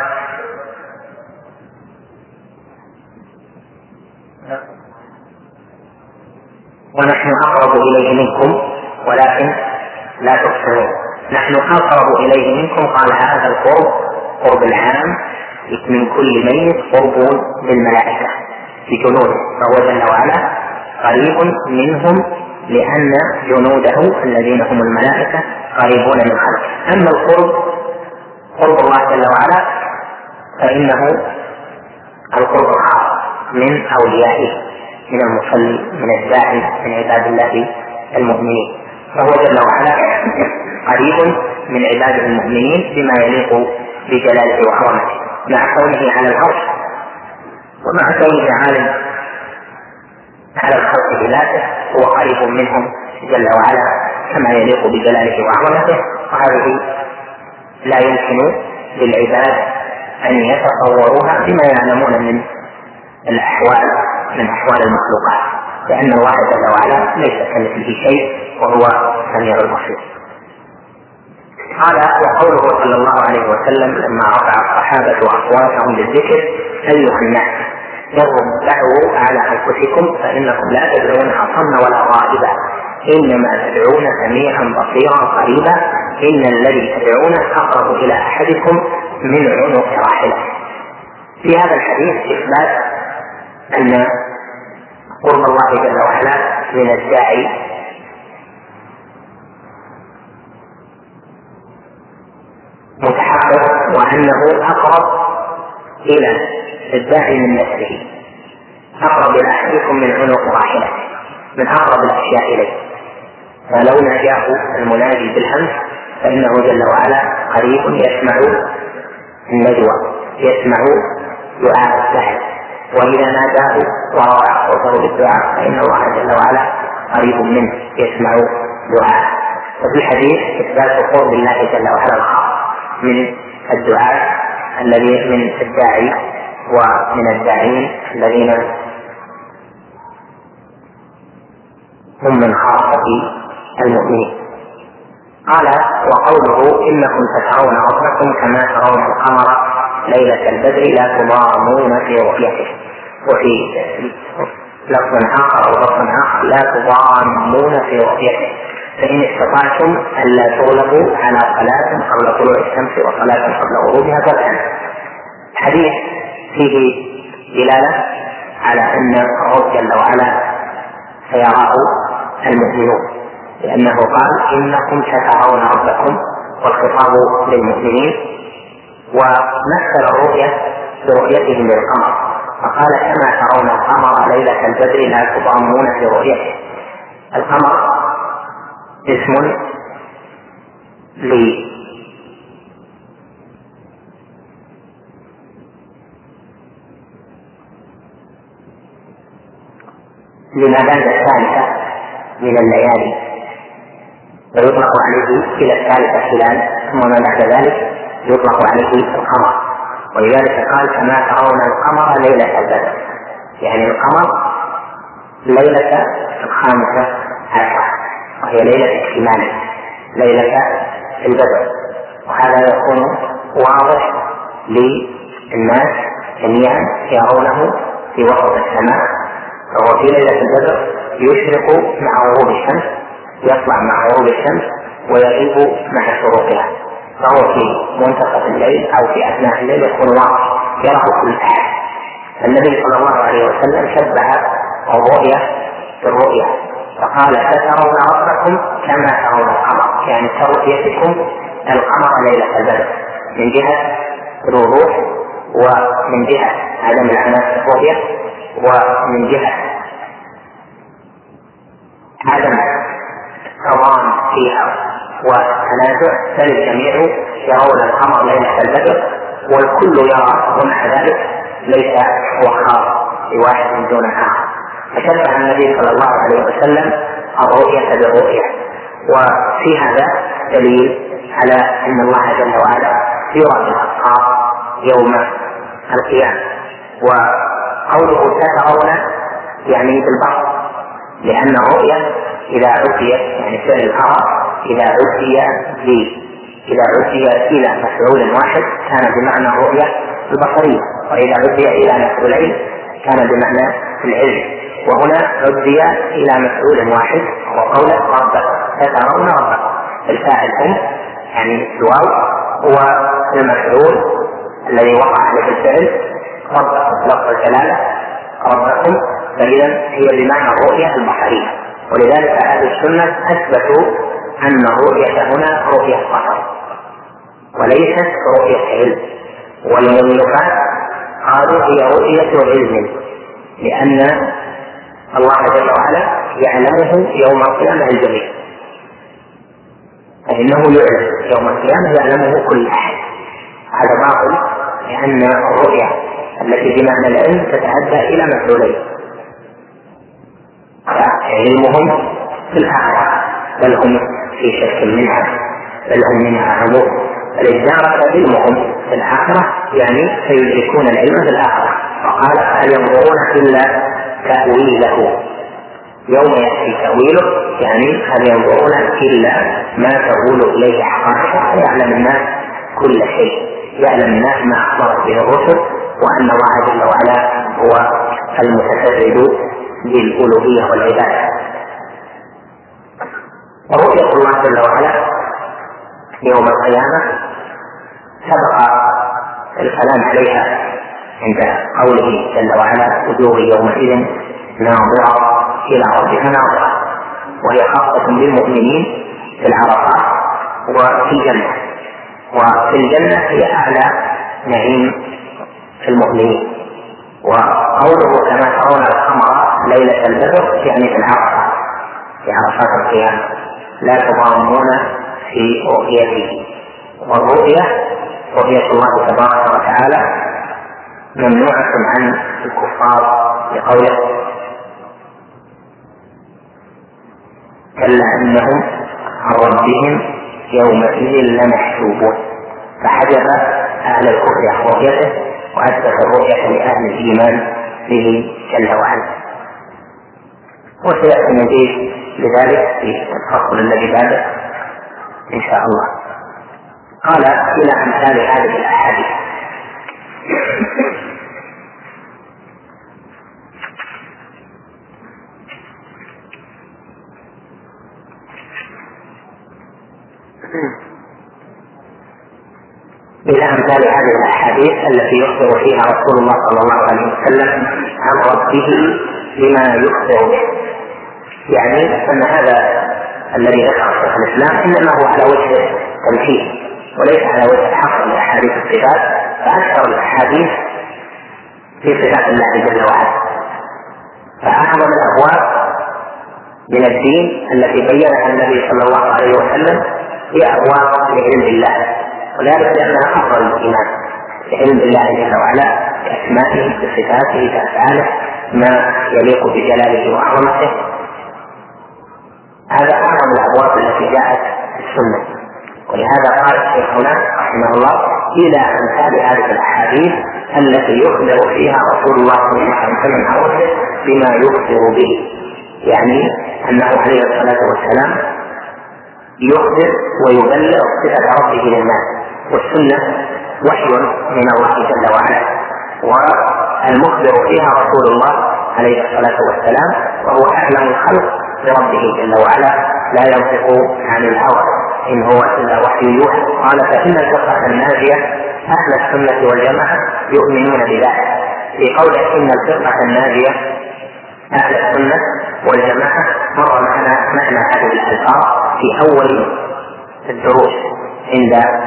ونحن أقرب إليه منكم ولكن لا تبصرون. نحن أقرب إليه منكم، قال هذا القرب قرب العام من كل ميت قرب بالملائكة بجنوده، فهو جل وعلا قريب منهم لأن جنوده الذين هم الملائكة قريبون من خلقه. أما القرب قرب الله جل وعلا فإنه القرب الخاص من أوليائه، من المصلي من الداعي من عباد الله المؤمنين، فهو جل وعلا قريب من عباده المؤمنين بما يليق بجلاله وعظمته، مع كونه على العرش ومع كونه عالم على الخلق بذاته هو قريب منهم جل وعلا كما يليق بجلاله وعظمته. وهذه لا يمكن للعباد أن يتصوروها بما يعلمون من الأحوال من أحوال المخلوقات، لأن الله جل وعلا ليس كمثله شيء وهو السميع البصير. قال وقوله صلى الله عليه وسلم لما رفع الصحابة أصواتهم بالذكر أيها الناس اربعوا على أنفسكم فإنكم لا تدعون أصم ولا غائبا إنما تدعون سميعا بصيرا قريبا إن الذي تدعون أقرب إلى أحدكم من عنق راحلة. في هذا الحديث إثبات أن قرب الله جل وعلا من الداعي متحقق، وأنه أقرب إلى الداعي من نفسه، أقرب إلى أحدكم من عنق راحلة، من أقرب الأشياء إليه. فلو ناجاه المنادي بالهمس فإنه جل وعلا قريب يسمع النجوى، يسمع دعاء السحر، وإذا ناداه ورفع صوته بالدعاء فإن الله جل وعلا قريب منه يسمع دعاء. وفي الحديث إثبات قرب الله جل وعلا الخاص من الدعاء الذي من الداعي ومن الداعين الذين هم من خاصة المؤمنين. قال وقوله إنكم سترون ربكم كما ترون القمر ليلة البدر لا تضامون في رؤيته، وفي لفظ آخر أو لفظ آخر لا تضامون في رؤيته فإن استطعتم ألا تغلبوا على صلاة قبل طلوع الشمس وصلاة قبل غروبها فافعلوا. الحديث فيه دلالة على أن الله جل وعلا سيراه المؤمنون، لأنه قال إنكم سترون ربكم والخطاب للمؤمنين، ومثل الرؤية برؤيتهم للقمر فقال كما ترون القمر ليلة البدر لا تضامون في رؤيته. القمر اسم لي لما بعد الثالثة من الليالي، ويطلق عليه إلى الثالثة خلال، ثم ما بعد ذلك يطلق عليه القمر. ولذلك قال كما ترون القمر ليلة البدر، يعني القمر ليلة الخامسة عشر وهي ليلة اكتمال ليلة البدر، وهذا يكون واضح للناس جميعا يرونه في وسط السماء، فهو في ليلة البدر يشرق مع غروب الشمس، يطلع مع غروب الشمس ويغيب مع شروقها، فهو في منتصف الليل أو في أثناء الليل يكون واضح يراه كل أحد. النبي صلى الله عليه وسلم شبه الرؤية بالرؤية فقال سترون ربكم كما ترون القمر، يعني كرؤيتكم القمر ليلة البدر من جهة الوضوح ومن جهة عدم العناء في الرؤية ومن جهة عدم التضامن فيها والتنازع، فالجميع يرون القمر ليلة البدر والكل يرى، ومع ذلك ليس هو خاص بواحد دون آخر. فشبه النبي صلى الله عليه وسلم الرؤية بالرؤية، وفي هذا دليل على أن الله جل وعلا يرى بالأبصار يوم القيامة. وقوله ترون يعني بالبصر، لأن الرؤية إذا عديت يعني فعل الأرى إذا عدي إذا عدي إلى مفعول واحد كان بمعنى الرؤية البصرية، وإذا عدي إلى مفعولين كان بمعنى العلم، وهنا عدي إلى مفعول واحد وقول ربك سترون ربكم. الفاعل هم يعني الواو والمفعول الذي وقع عليه الفعل ربكم لفظ الجلالة ربكم، فإذا هي بمعنى الرؤية البصرية. ولذلك أهل السنة أثبتوا أن الرؤية هنا رؤية بصر وليست رؤية علم، والمؤلفات قالوا هي رؤية علم، لأن الله جل وعلا يعلمه يوم القيامة الجميع، فإنه يعلم يوم القيامة يعلمه كل أحد. هذا باطل، لأن الرؤيا التي بمعنى العلم تتعدى إلى مفعولين، علمهم في الآخرة بل هم في شك منها، بل هم منها عمود. فالإدارة علمهم في الآخرة يعني سيدركون العلم في الآخرة. وقال هل ينظرون إلا تأويله يوم يأتي تأويله، يعني هل ينظرون إلا ما تقول إليه حقائق. يعلم الناس كل شيء، يعلم الناس ما أخبرت به الرسل، وأن الله جل وعلا هو المتفرد بالألوهية والعبادة. ورؤية الله جل وعلا يوم القيامة سبق الكلام عليها عند قوله جل وعلا وجوه يومئذ ناظرة إلى ربها ناظرة، وهي خاصة بالمؤمنين في العرفات وفي الجنة. وفي الجنة هي أعلى نعيم في المؤمنين. وقوله كما ترون القمر ليلة البدر يعني في العرفة، في عرفات القيامة لا تضامون في رؤيته. والرؤية رؤية الله تبارك وتعالى ممنوعة عن الكفار لقوله كلا إنهم عن ربهم يومئذ لمحجوبون، فحجب أهل الكفر عن رؤيته وأثبت الرؤية لأهل الإيمان به جل وعلا. وسيأتي المزيد لذلك في الفصل الذي بعده إن شاء الله. قال إلى أمثال هذه الأحاديث. إلى أمثال هذه الأحاديث التي يخبر فيها رسول الله صلى الله عليه وسلم عن ربه بما يخبر به. يعني أن هذا الذي ذكر شيخ الإسلام إنما هو على وجه التمثيل وليس على وجه الحصر لأحاديث الصفات، فأكثر الأحاديث في صفات الله جل وعلا. فأعظم الأبواب من الدين التي بينها النبي صلى الله عليه وسلم هي أبواب لعلم الله، وذلك لأنها أفضل الإيمان لعلم الله جل وعلا بأسمائه بصفاته بأفعاله ما يليق بجلاله وعظمته. هذا أعظم الأبواب التي جاءت في السنة. ولهذا قال الشيخ هنا رحمه الله إلى أمثال هذه الأحاديث التي يخبر فيها رسول الله صلى الله عليه وسلم عن ربه بما يخبر به، يعني أنه عليه الصلاة والسلام يخبر ويبلغ صفة ربه للناس. والسنة وحي من الله جل وعلا، والمخبر فيها رسول الله عليه الصلاة والسلام، وهو أعلم الخلق بربه جل وعلا لا ينطق عن الهوى إن هو إلا وحي يوحى. قال فإن الفرقة الناجية أهل السنة والجماعة يؤمنون بذلك، في قوله إن الفرقة الناجية أهل السنة والجماعة مر معنا معنى هذه الألفاظ في أول الدروس عند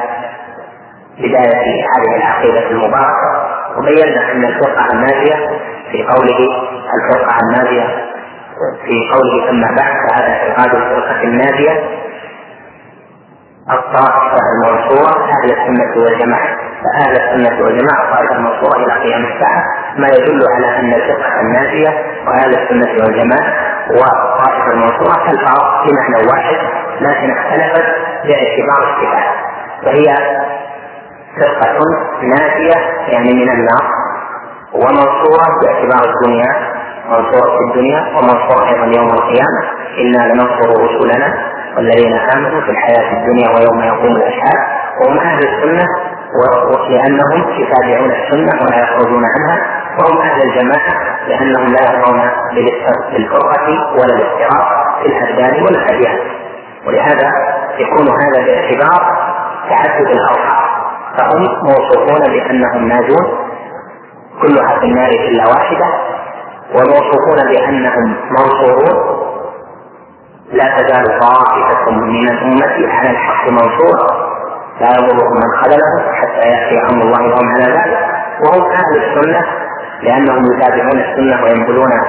بداية هذه العقيدة المباركة، وبينا أن الفرقة الناجية في قوله الفرقة الناجية في قوله أما بعد فهذا اعتقاد الفرقة الناجية الطائفة المنصورة أهل السنة والجماعة. فأهل السنة والجماعة الطائفة المنصورة إلى قيام الساعة، ما يدل على أن الفرقة الناجية وأهل السنة والجماعة والطائفة المنصورة الفاظ بمعنى واحد، لكن اختلفت باعتبار الصفات. فهي فرقة ناجية يعني من النار، ومنصورة باعتبار الدنيا، منصورة في الدنيا ومنصورة أيضا يوم القيامة. إنا لننصر رسلنا والذين آمنوا في الحياة الدنيا ويوم يقوم الأشهاد. وهم أهل السنة لأنهم يتابعون السنة ولا يخرجون عنها، وهم أهل الجماعة لأنهم لا يرضون بالفرقة ولا بالافتراق في الأبدان ولا الأديان. ولهذا يكون هذا باعتبار تعدد الأوصاف، فهم موصوفون بأنهم ناجون كلها في النار إلا واحدة، وموصوفون بأنهم منصورون لا تزال طائفة من الأمة على الحق منصورة لا يضرهم من خذلهم حتى يأتي أمر الله وهم على ذلك. وهم أهل السنة لأنهم يتابعون السنة وينقلون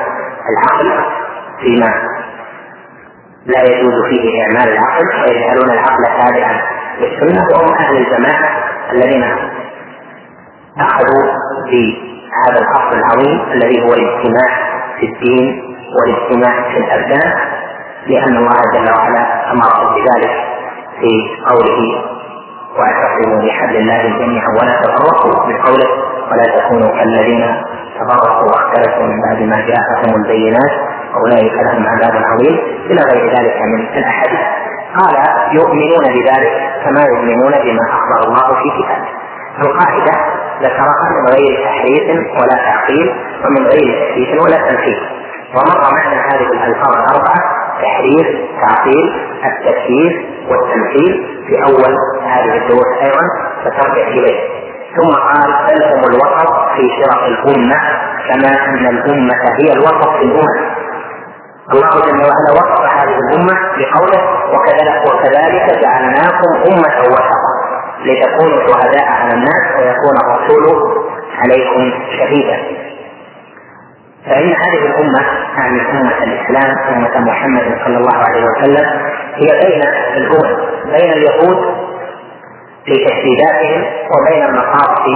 العقل فيما لا يجوز فيه إعمال العقل ويجعلون العقل تابعا للسنة، وهم أهل الجماعة الذين أخذوا بهذا الأصل العظيم الذي هو الاجتماع في الدين والاجتماع في الأبدان، لأن الله جل وعلا أمرهم بذلك في قوله واعتصموا بحبل الله جميعا ولا تفرقوا، بقوله ولا تكونوا كالذين تفرقوا واختلفوا من بعد ما جاءهم البينات أولئك لهم عذاب عظيم إلى غير ذلك من الأحاديث. قال يؤمنون بذلك كما يؤمنون بما أخبر الله في كتابه. القاعدة ذكرها من غير تحريف ولا تعطيل ومن غير تكييف ولا تمثيل، ومر معنا هذه الألفاظ الأربعة: تحريف، تعطيل، التكييف والتمثيل في أول هذه الدروس أيضا فترجع إليه. ثم قال بل هم الوسط في شرف الأمة كما أن الأمة هي الوسط في الأمم. الله جل وعلا وصف هذه الأمة بقوله وكذلك, وكذلك جعلناكم أمة وسطا لتكونوا شهداء على الناس ويكون الرسول عليكم شهيدا. فإن هذه الأمة يعني أمة الإسلام أمة محمد صلى الله عليه وسلم هي بين الأمم، بين اليهود في تشديداتهم وبين النصارى في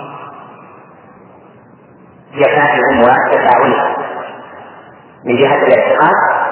جفائهم وتفاعلهم. من جهة الاعتقاد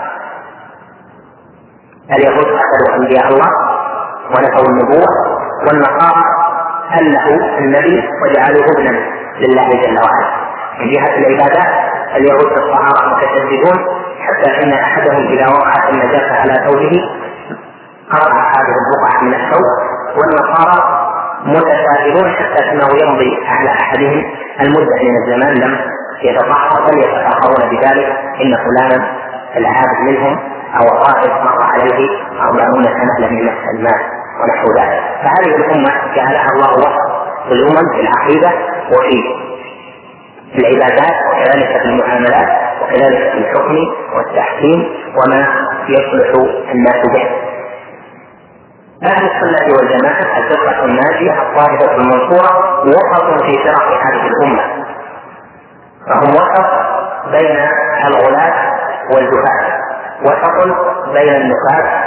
اليهود قتلوا أنبياء الله ونفوا النبوة، والنصارى ألهوا النبي وجعلوه ابنا لله جل وعلا. من جهة العبادات اليهود في الطهارة متشددون حتى إن أحدهم إذا وقعت النجاسة على ثوبه قطع هذه البقعة من الثوب، والنصارى متساهلون حتى أنه يمضي على أحدهم المدة من الزمان لم يتطهر بل يتفاخرون بذلك إن فلانا العابد منهم أو طائف مر عليه أربعون سنة لم يمس الماء ونحو ذلك. فهذه الأمة جعلها الله وسط في الأمم في العقيدة وفي العبادات وكذلك في المعاملات وكذلك في الحكم والتحكيم وما يصلح الناس به. أهل السنة والجماعة الفرقة الناجية الطائفة المنصورة وسط في فرق هذه الأمة، فهم وسط بين الغلاة والجهال، وسط بين النفاة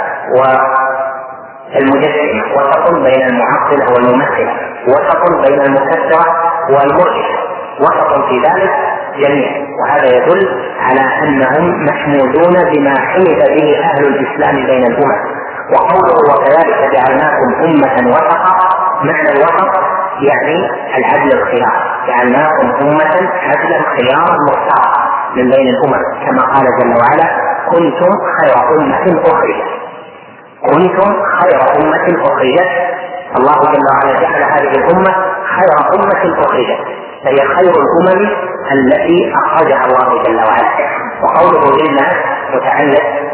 والمجسمة، وسط بين المعطلة والممثلة، وسط بين المكثرة والمرجئة، وسط في ذلك جميعا. وهذا يدل على أنهم محمودون بما حمد به أهل الإسلام بين الأمم. وقوله وكذلك جعلناكم أمة وسطا، معنى الوسط يعني العدل الخيار، جعلناكم أمة عدلا خيارا مختارا من بين الأمم، كما قال جل وعلا كنتم خير أمة أخرجت. كنتم خير أمة أخرجت، الله جل وعلا جعل هذه الأمة خير أمة أخرجت، فهي خير الأمم التي أخرجها الله جل وعلا. وقوله للناس متعلق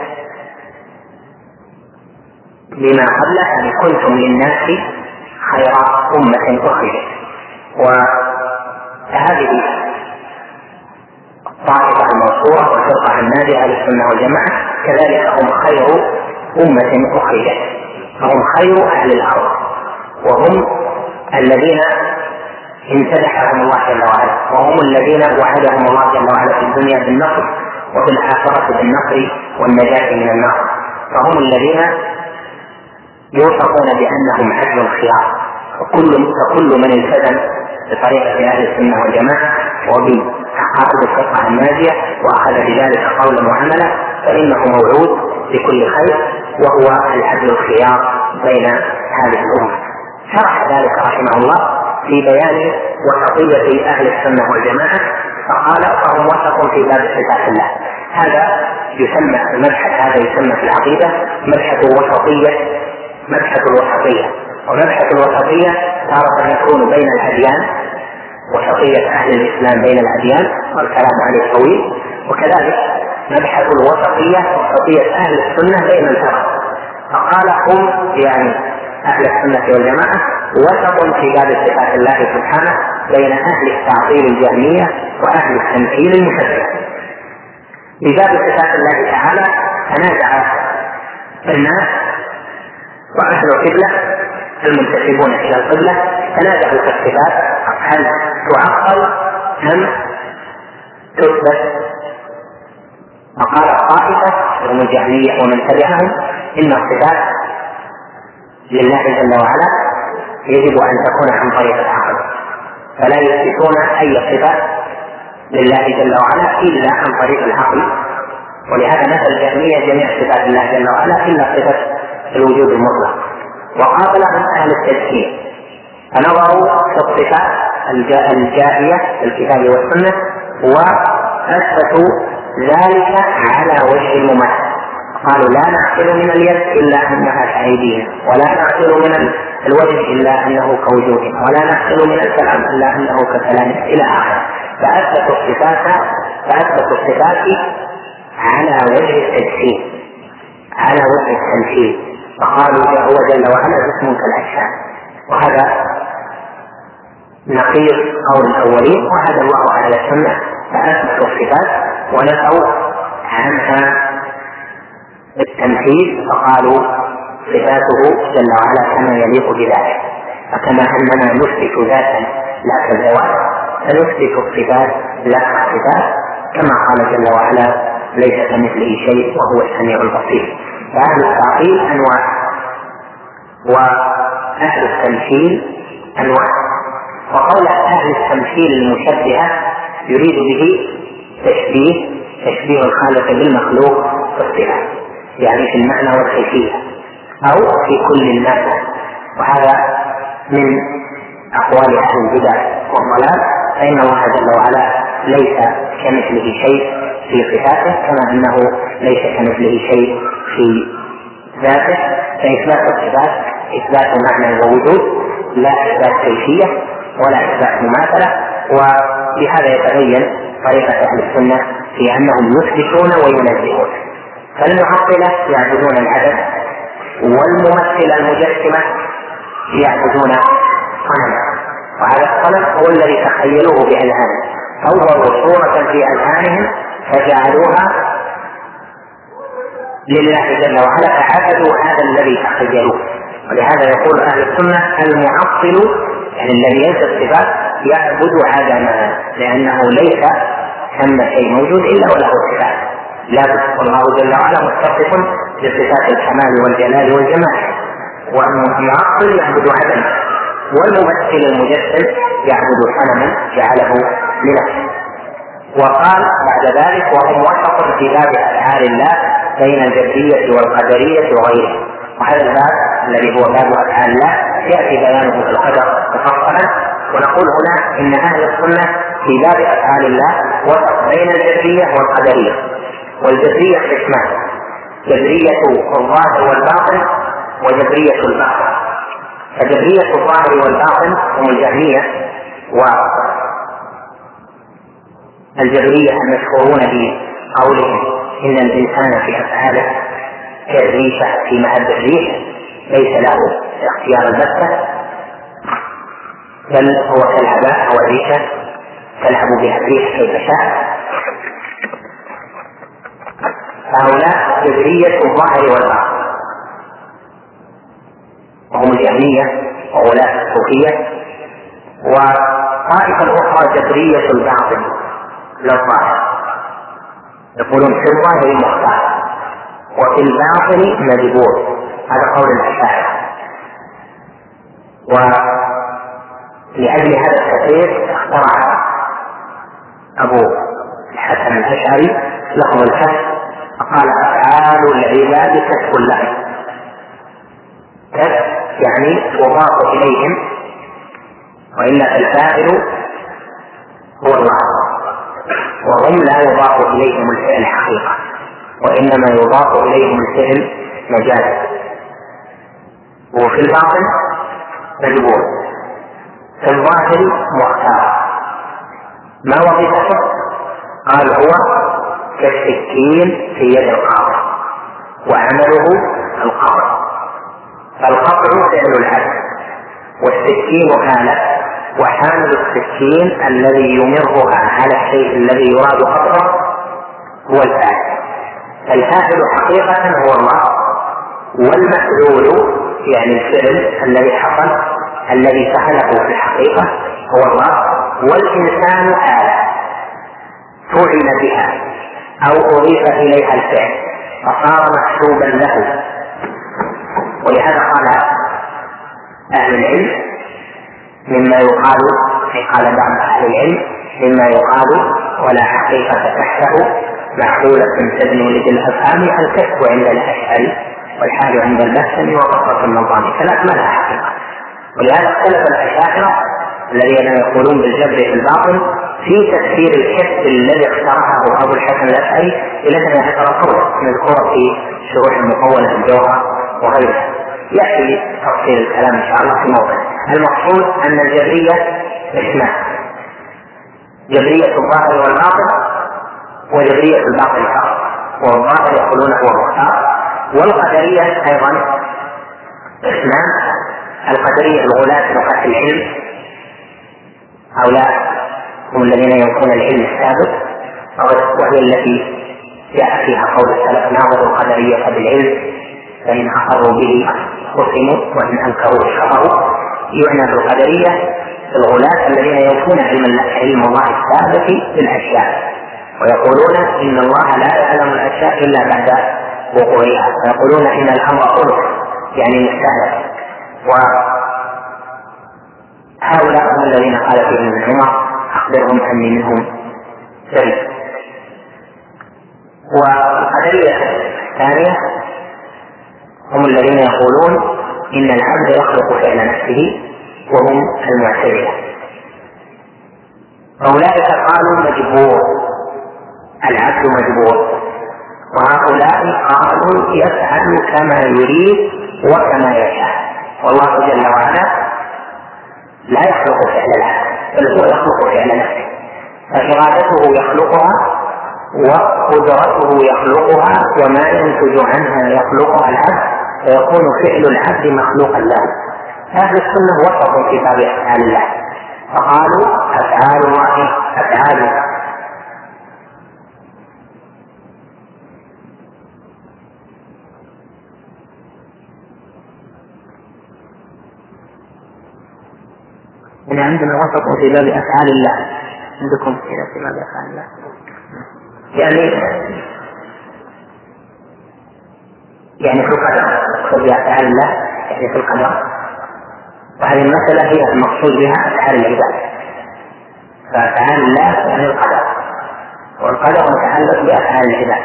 بما قبله يعني كنتم للناس خير أمة أخرجت. وهذه الطائفة المنصورة والفرقة الناجية أهل السنة والجماعة كذلك هم خير أمة أخرجت، فهم خير أهل الأرض، وهم الذين امتدحهم الله جل وعلا، وهم الذين وعدهم الله جل وعلا في الدنيا بالنصر وفي الآخرة بالنصر والنجاة من النار. فهم الذين يوصفون بأنهم عدل الخيار، وكل فكل من التزم بطريقة أهل السنة والجماعة وبعقائد الفرقة الناجية وأخذ بذلك قولا وعملا فإنه موعود بكل خير، وهو العدل الخيار بين هذه الأمة. شرح ذلك رحمه الله في بيان وسطية أهل السنة والجماعة فقال فهم وسط في باب صفات الله. هذا يسمى المبحث هذا يسمى في العقيدة مبحث الوسطية، مبحث الوسطية. ومبحث الوسطية تارة يكون بين الأديان، وسطية أهل الإسلام بين الأديان والكلام عليه طويل، وكذلك مبحث الوسطية وسطية أهل السنة بين الفرق. فقال هم يعني أهل السنة والجماعة وسط في باب صفات الله سبحانه بين أهل التعطيل الجهمية وأهل التمثيل المشبهة. في باب صفات الله تعالى تنازع الناس وأهل القبلة المنتسبون إلى القبلة تنازعوا في الصفات هل تعطل أم تثبت فقال الطائفة هم الجهمية ومن تبعهم إن الصفات لله جل وعلا يجب أن تكون عن طريق العقل، فلا يثبتون أي صفات لله جل وعلا إلا عن طريق العقل. ولهذا نفى الجهمية جميع صفات الله جل وعلا إلا صفة الوجود المطلق. وقابلهم أهل التجسيم فنظروا في الصفات الجائية في الكتاب والسنة وأثبتوا ذلك على وجه المماثلة. قالوا لا نعقل من اليد إلا أنها كأيدينا، ولا نعقل من الوجه إلا أنه كوجوهنا، ولا نعقل من الكلام إلا أنه ككلامنا إلى آخره. فأثبتوا الصفات فأثبتوا الصفات على وجه التجسيم، على وجه التمثيل، فقالوا هو جل وعلا جسم كالأجسام. وهذا نقيض قول الأولين، وهذا الله على السنة. فأثبتوا الصفات ونفوا عنها التمثيل، فقالوا صفاته جل وعلا كما يليق بذاته. فكما أننا نثبت ذاتا لا كالذوات فنثبت الصفات لا كالصفات، كما قال جل وعلا ليس كمثله شيء وهو السميع البصير. فأهل التعطيل أنواع وأهل التمثيل أنواع. وقول أهل التمثيل المشبهة يريد به تشبيه تشبيه الخالق بالمخلوق في الصفات، يعني في المعنى والكيفية أو في كل الناس. وهذا من أقوال أهل البدع والضلال، فإن الله جل وعلا ليس كمثله شيء في صفاته كما أنه ليس كمثله شيء في ذاته. فإثبات الصفات إثبات معنى ووجود لا إثبات كيفية ولا إثبات مماثلة. وبهذا يتبين طريقة أهل السنة في أنهم يثبتون وينزهون. فالمعطلة يعبدون العدد، والممثلة المجسمة يعبدون صنما، وهذا الصنم هو الذي تخيلوه بأذهانهم، صوروا صورة في أذهانهم فجعلوها لله جل وعلا فعبدوا هذا الذي تخيلوه. ولهذا يقول أهل السنة المعطل يعني الذي ينسى الصفات يعبد عدما، لأنه ليس ثم شيء موجود إلا وله صفات لابد، والله جل وعلا متصف بصفات الكمال والجلال والجمال. والمعطل يعبد عدما، والممثل المجسم يعبد صنما جعله لنفسه. وقال بعد ذلك وهم وسط في باب أفعال الله بين الجبرية والقدرية وغيره. وهذا الباب الذي هو باب أفعال الله يأتي بيانه في القدر مفصلا. ونقول هنا إن أهل السنة في باب أفعال الله وسط بين الجبرية والقدرية. والجبرية قسمان: جبرية الظاهر والباطن وجبرية الباطن. فجبرية الظاهر والباطن هم الجهمية والجبرية المشهورون بقولهم إن الإنسان في أفعاله كالريشة في مهب الريح ليس له اختيار البتة، بل هو كالهباء أو الريشة تلعب بها الريح كيف شاء. فهؤلاء جبرية الظاهر والباطن، وهم الجهمية وولاة الصوفية. وطائفة أخرى جبرية الباطن للظاهر، يقولون في الظاهر مختار وفي الباطن مجبور. هذا قول الأشاعرة. ولأجل هذا التفسير اخترع أبو الحسن الأشعري لفظ الكسب، فقال أفعال العباد كسب لهم. كسب يعني تضاف إليهم، وإلا الفاعل هو الله، وهم لا يضاف إليهم الفعل حقيقة، وإنما يضاف إليهم الفعل مجازا. وفي الباطن مجبور، في الظاهر مختار. ما وظيفته؟ قال هو كالسكين في يد القاضي وعمله القاضي. فالقطع فعل العبد، والسكين آلة، وحامل السكين الذي يمرها على الشيء الذي يراد قطعه هو الفاعل. الفاعل حقيقة هو الله، والمفعول يعني الفعل الذي حصل الذي فعله في الحقيقة هو الله. والإنسان آلة فعل بها أو أضيف إليها الفعل فصار محسوبا له. ولهذا قال أهل العلم مما يقال قال بعض أهل العلم مما يقال ولا حقيقة تحته معقولة تبني لذي الأفهام الكسب عند الأشعري والحال عند البسم وقصة النظام ثلاث ما لها حقيقة. ولهذا اختلف الأشاعرة الذين يقولون بالجبر في الباطن في تفسير الكسب الذي اخترعه أبو الحسن الأشعري إلى أن عشر قولا مذكورة في شروح المطولة الجوهرة وغيرها. يأتي تفصيل الكلام إن شاء الله في موضع. المقصود أن الجبرية اسمها جبرية الظاهر والباطن وجبرية الباطن فقط، والظاهر يقولون هو المختار. والقدرية أيضا اسمان، القدرية الغلاة لغة العلم، هؤلاء هم الذين ينكرون العلم السابق وهي التي جاء فيها قول السلف ناظروا القدرية بالعلم فإن أقروا به حكموا وإن أنكروا شرعوا. يعنى بالقدرية الغلاة الذين ينكرون علم الله السابق بالأشياء ويقولون إن الله لا يعلم الأشياء إلا بعد وقوعها، ويقولون إن الأمر أنف يعني مستهلك. وهؤلاء هم الذين قال فيهم ابن عمر أخبرهم أني منهم بريء. والقدرية الثانية هم الذين يقولون إن العبد يخلق فعل نفسه وهم المعتزلة. أولئك قالوا مجبور، العبد مجبور، وهؤلاء قالوا يفعل كما يريد وكما يشاء، والله جل وعلا لا يخلق فعل العبد بل هو يخلق فعل نفسه، فإرادته يخلقها وقدرته يخلقها وما ينتج عنها يخلقها العبد، فيكون فعل العبد مخلوقا له. أهل السنة وصفوا في باب أفعال الله فقالوا أفعال الله أفعال إن عندنا وصفوا في باب أفعال الله. عندكم هنا في باب أفعال الله يعني يعني في القدر في أفعال الله يعني في القدر، وهذه المسألة هي المقصود بها أفعال العباد. فأفعال الله يعني القدر، والقدر متعلق بأفعال العباد.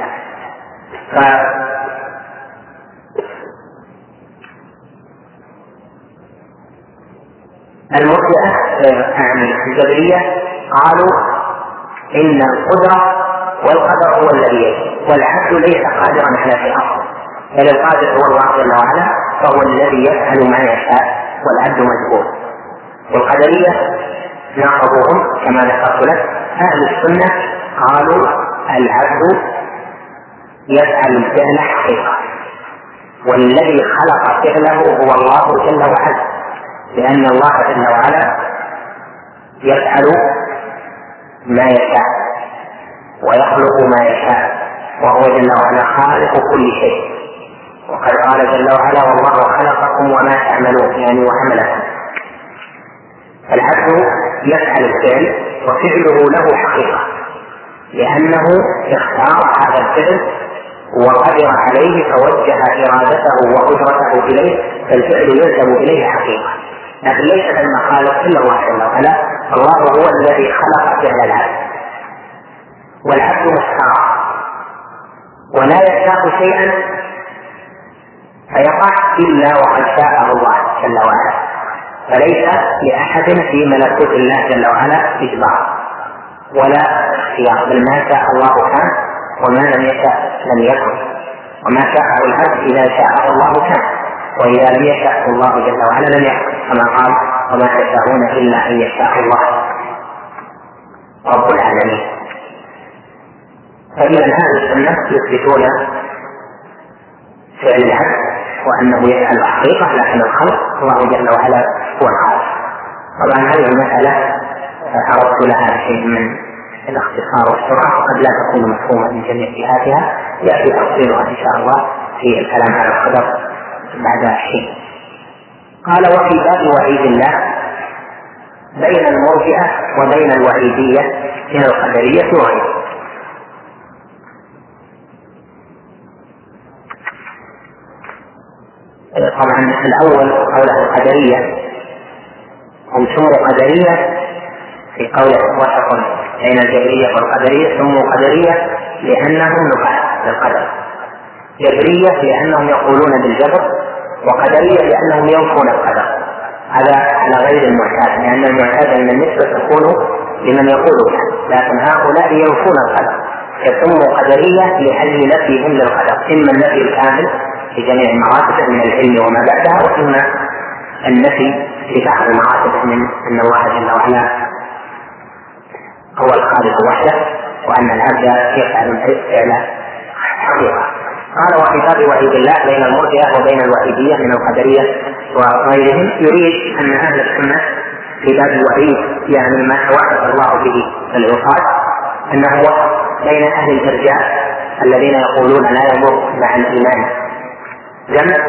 فالمرجئة يعني الجبرية قالوا إن القدرة والقدر هو الذي يجب، والعبد ليس قادرا على شيء أصلا، بل القادر هو الله جل وعلا فهو الذي يفعل ما يشاء والعبد مجبور. والقدرية ناقضوهم كما ذكرت لك. أهل السنة قالوا العبد يفعل الفعل حقيقة، والذي خلق فعله هو الله جل وعلا، لأن الله جل وعلا يفعل ما يشاء ويخلق ما يشاء، وهو جل وعلا خالق كل شيء. وقد قال جل وعلا والله خلقكم وما تعملون يعني وعملكم. العبد يفعل الفعل وفعله له حقيقة لأنه اختار هذا الفعل وقدر عليه فوجه إرادته وقدرته إليه، فالفعل يذهب إليه حقيقة. لكن ليس المخالق إلا الله جل وعلا، الله هو الذي خلق فعل العبد، والعبد مختار ولا يشاء شيئا فيقع إلا وقد شاءه الله جل وعلا، فليس لأحد في ملكوت الله جل وعلا إجبار ولا اختيار، بل ما شاء الله كان وما لم يشاء لم يكن، وما شاءه العبد إذا شاءه الله كان وإذا لم يشاء الله جل وعلا لم يكن، كما قال وما تشاءون إلا أن يشاء الله رب العالمين. فإذا هذه السنة يثبتون فعل العبد وأنه يفعل حقيقة، لكن الخلق الله جل وعلا هو الخالق. طبعا هذه المسألة أردت لها شيء من الاختصار والسرعة وقد لا تكون مفهومة من جميع جهاتها، يأتي تفصيلها إن شاء الله في الكلام على القدر بعد حين. قال وفي باب وعيد الله بين المرجئة وبين الوعيدية من القدرية وغيره. طبعا الأول قوله القدرية، هم سموا قدرية في قوله وسط بين الجبرية والقدرية، سموا قدرية لأنهم نفاة للقدر، جبرية لأنهم يقولون بالجبر، وقدرية لأنهم ينفون القدر. هذا على غير المعتاد، لأن المعتاد أن النسبة تكون لمن يقول بها، لكن هؤلاء ينفون القدر، يسموا قدرية لأجل نفيهم للقدر، إما النفي الكامل في جميع المراتب من العلم وما بعدها، وإما النفي في بعض المراتب من أن الله جل وعلا هو الخالق وحده، وأن العبد يفعل فعل حقيقة. قال وفي باب وعيد الله بين المرجئة وبين الوعيدية من القدرية وغيرهم، يريد أن أهل السنة في باب الوعيد يعني ما توعد الله به العصاة أنه بين أهل الإرجاء الذين يقولون لا يضر مع الإيمان جمع،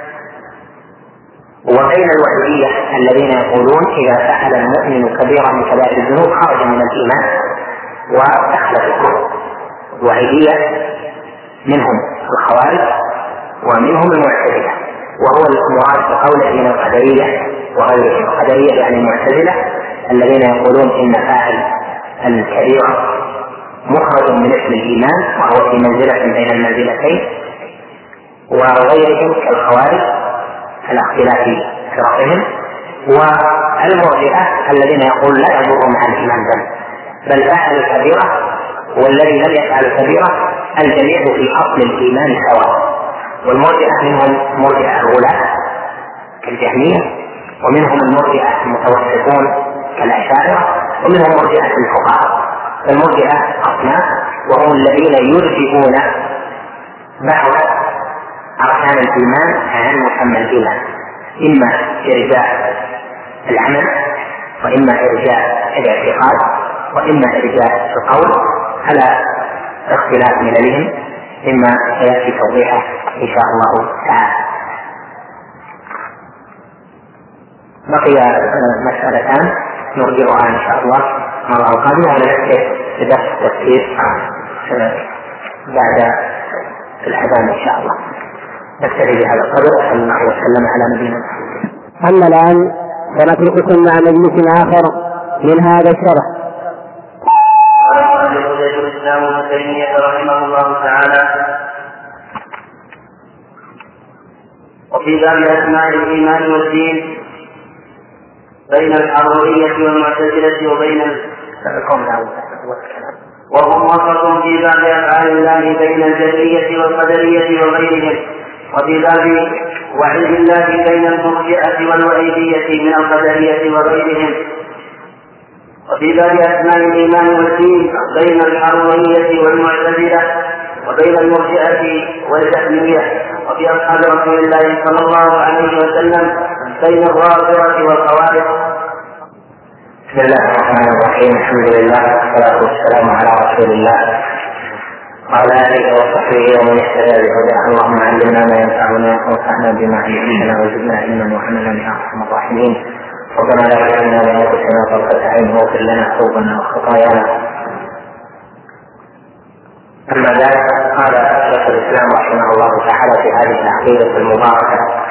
وبين الوعيدية الذين يقولون إذا فعل المؤمن كبيرا من كبائر الذنوب خرج من الإيمان ودخل في الكفر. الوعيدية منهم الخوارج ومنهم المعتزلة، وهو المراد بقوله من القدرية وغيرهم. القدرية يعني المعتزلة الذين يقولون إن فاعل الكبيرة مخرج من اسم الإيمان وهو في منزلة بين المنزلتين، وغيرهم كالخوارج على اختلاف فرقهم، والمرجئة الذين يقول لا يضر مع الإيمان ذنب، بل فاعل الكبيرة والذي لم يفعل الكبيرة الجميع في أصل الإيمان سواء. والمرجئة منهم مرجئة الغلاة كالجهمية، ومنهم المرجئة المتوسطون كالأشاعرة، ومنهم مرجئة الفقهاء. المرجئة أصناف، وهم الذين يرجئون بعض أركان الإيمان عن مسمى الإيمان، إما إرجاء العمل، وإما إرجاء الاعتقاد، وإما إرجاء القول، على اختلاف مللهم، مما سيأتي توضيحه إن شاء الله تعالى. بقي مسألتان نرجعها إن شاء الله مرة قادمة، ونبدأ بدرس التفسير بعد الأذان إن شاء الله. نكتفي بهذا القدر، صلى الله وسلم على نبينا محمد. أما الآن فنترككم مع مجلس آخر من هذا الشرح. قال شيخ الإسلام ابن تيمية رحمه الله تعالى: وفي باب أسماء الإيمان والدين بين الحرورية والمعتزلة وبين وهم وسط في باب أفعال الله بين الجبرية والقدرية وغيرهم، وفي باب وعيد الله بين المرجئة والوعيدية من القدرية وغيرهم، وفي باب أسماء الإيمان والدين بين الحرورية والمعتزلة وبين المرجئة والجهمية، وفي أصحاب رسول الله صلى الله عليه وسلم بين الرافضة والخوارج. بسم الله الرحمن الرحيم، الحمد لله والصلاة والسلام على رسول الله وعلى آله وصحبه ومن اهتدى بهداه. اللهم علمنا ما ينفعنا وانفعنا بما علمتنا وزدنا علما وعملا يا أرحم الراحمين. ربنا لا تكلنا لأنفسنا طرفة عين واغفر لنا ذنوبنا وخطايانا. أما ذلك، قال شيخ الإسلام رحمه الله تعالى في هذه العقيدة المباركة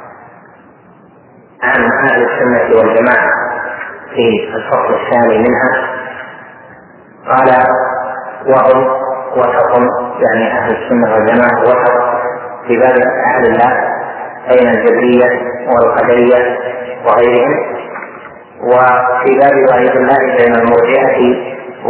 عن أهل السنة والجماعة في الفصل الثاني منها، قال: وهم وسط، يعني أهل السنة والجماعة وسط في باب أفعال الله بين الجبرية والقدرية وغيرهم، وفي باب وعيد الله بين المرجئة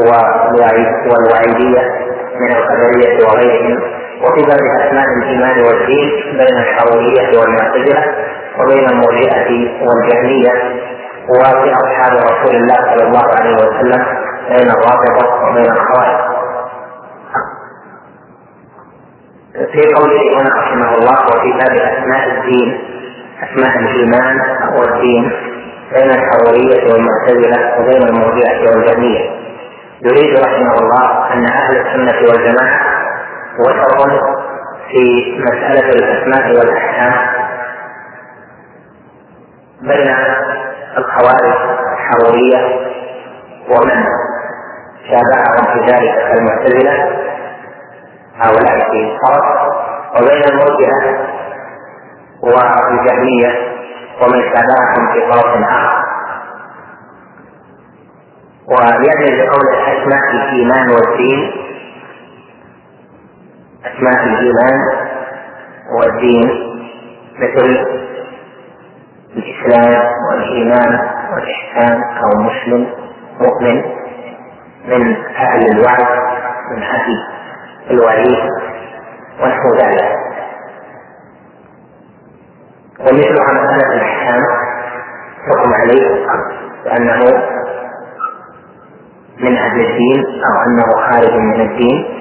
والوعيدية من القدرية وغيرهم، وفي باب أسماء الإيمان والدين بين الحرورية والمعتزلة وبين المرجئة والجهمية، وفي أصحاب رسول الله صلى الله عليه وسلم بين الرافضة وبين الخوارج. في قوله هنا رحمه الله: وفي باب أسماء الدين أسماء الإيمان والدين بين الحرورية والمعتزلة وبين المرجئة والجهمية، يريد رحمه الله أن أهل السنة والجماعة وسط في مسألة الأسماء والأحكام بين الخوارج الحرورية ومن شابههم في ذلك كالمعتزلة هؤلاء في الفرق، وبين المرجئة والجهمية ومن شابههم في طرف آخر. ويعني بقول أسماء الإيمان والدين، أسماء الإيمان والدين مثل الإسلام والإيمان والإحسان أو مسلم مؤمن، من أهل الوعد من أهل الوعيد ونحو ذلك. ومثلها مسألة الأحكام حكم عليه بأنه من أهل الدين أو أنه خارج من الدين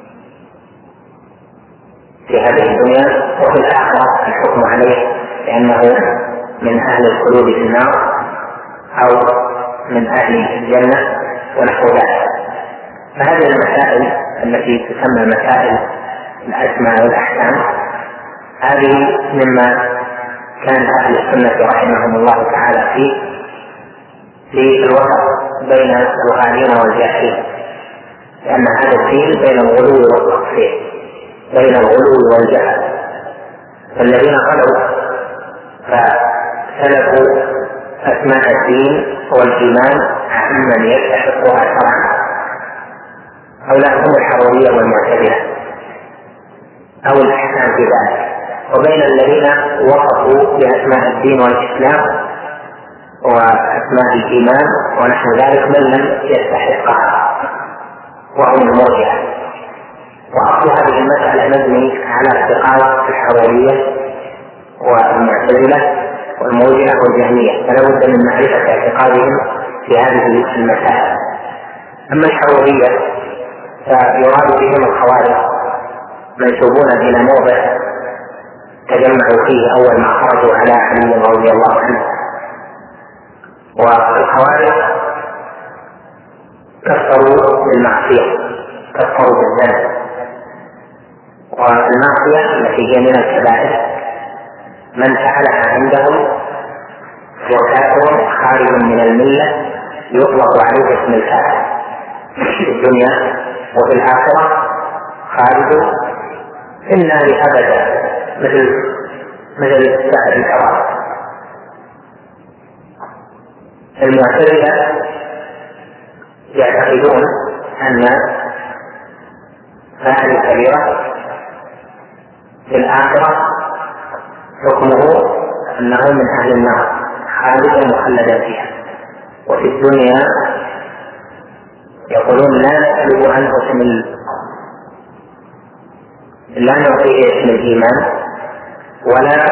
في هذه الدنيا، وفي الآخرة الحكم عليه بأنه من أهل الخلود في النار أو من أهل الجنة ونحو ذلك. فهذه المسائل التي تسمى مسائل الأسماء والأحكام هذه مما كان أهل السنة رحمهم الله تعالى فيه في الوسط بين الغالين والجاهلين، لأن هذا الدين بين الغلو والتقصير، بين الغلو والجهل. فالذين غلوا فسلكوا أسماء الدين والإيمان عمن يستحقها شرعا، هؤلاء هم الحرورية والمعتزلة أو الأحكام في ذلك. وبين الذين وصفوا بأسماء الدين والإسلام وأسماء الإيمان ونحو ذلك من لم يستحقها وهم المرجئة. وأصل هذه المسألة مبني على اعتقاد الحرورية والمعتزلة والمرجئة والجهمية، فلا بد من معرفة اعتقادهم في هذه المسائل. أما الحرورية فيراد بهم الخوارج منسوبون إلى موضع تجمعوا فيه أول ما خرجوا على علي رضي الله عنه. والخوارج كفروا بالمعصية، كفروا بالذنب، والمعصية التي هي من الكبائر من فعلها عندهم وكافر خارج من الملة يطلق عليه اسم الكافر في الدنيا، وفي الآخرة خارج في النار أبدا مثل مثل سائر الكوارث. المعتزلة يعتقدون أن فاعل الكبيرة في الآخرة حكمه أنه من أهل النار خالدا مخلدا فيها، وفي الدنيا يقولون لا نسأل عنه اسم ال... لا نعطيه اسم الإيمان ولا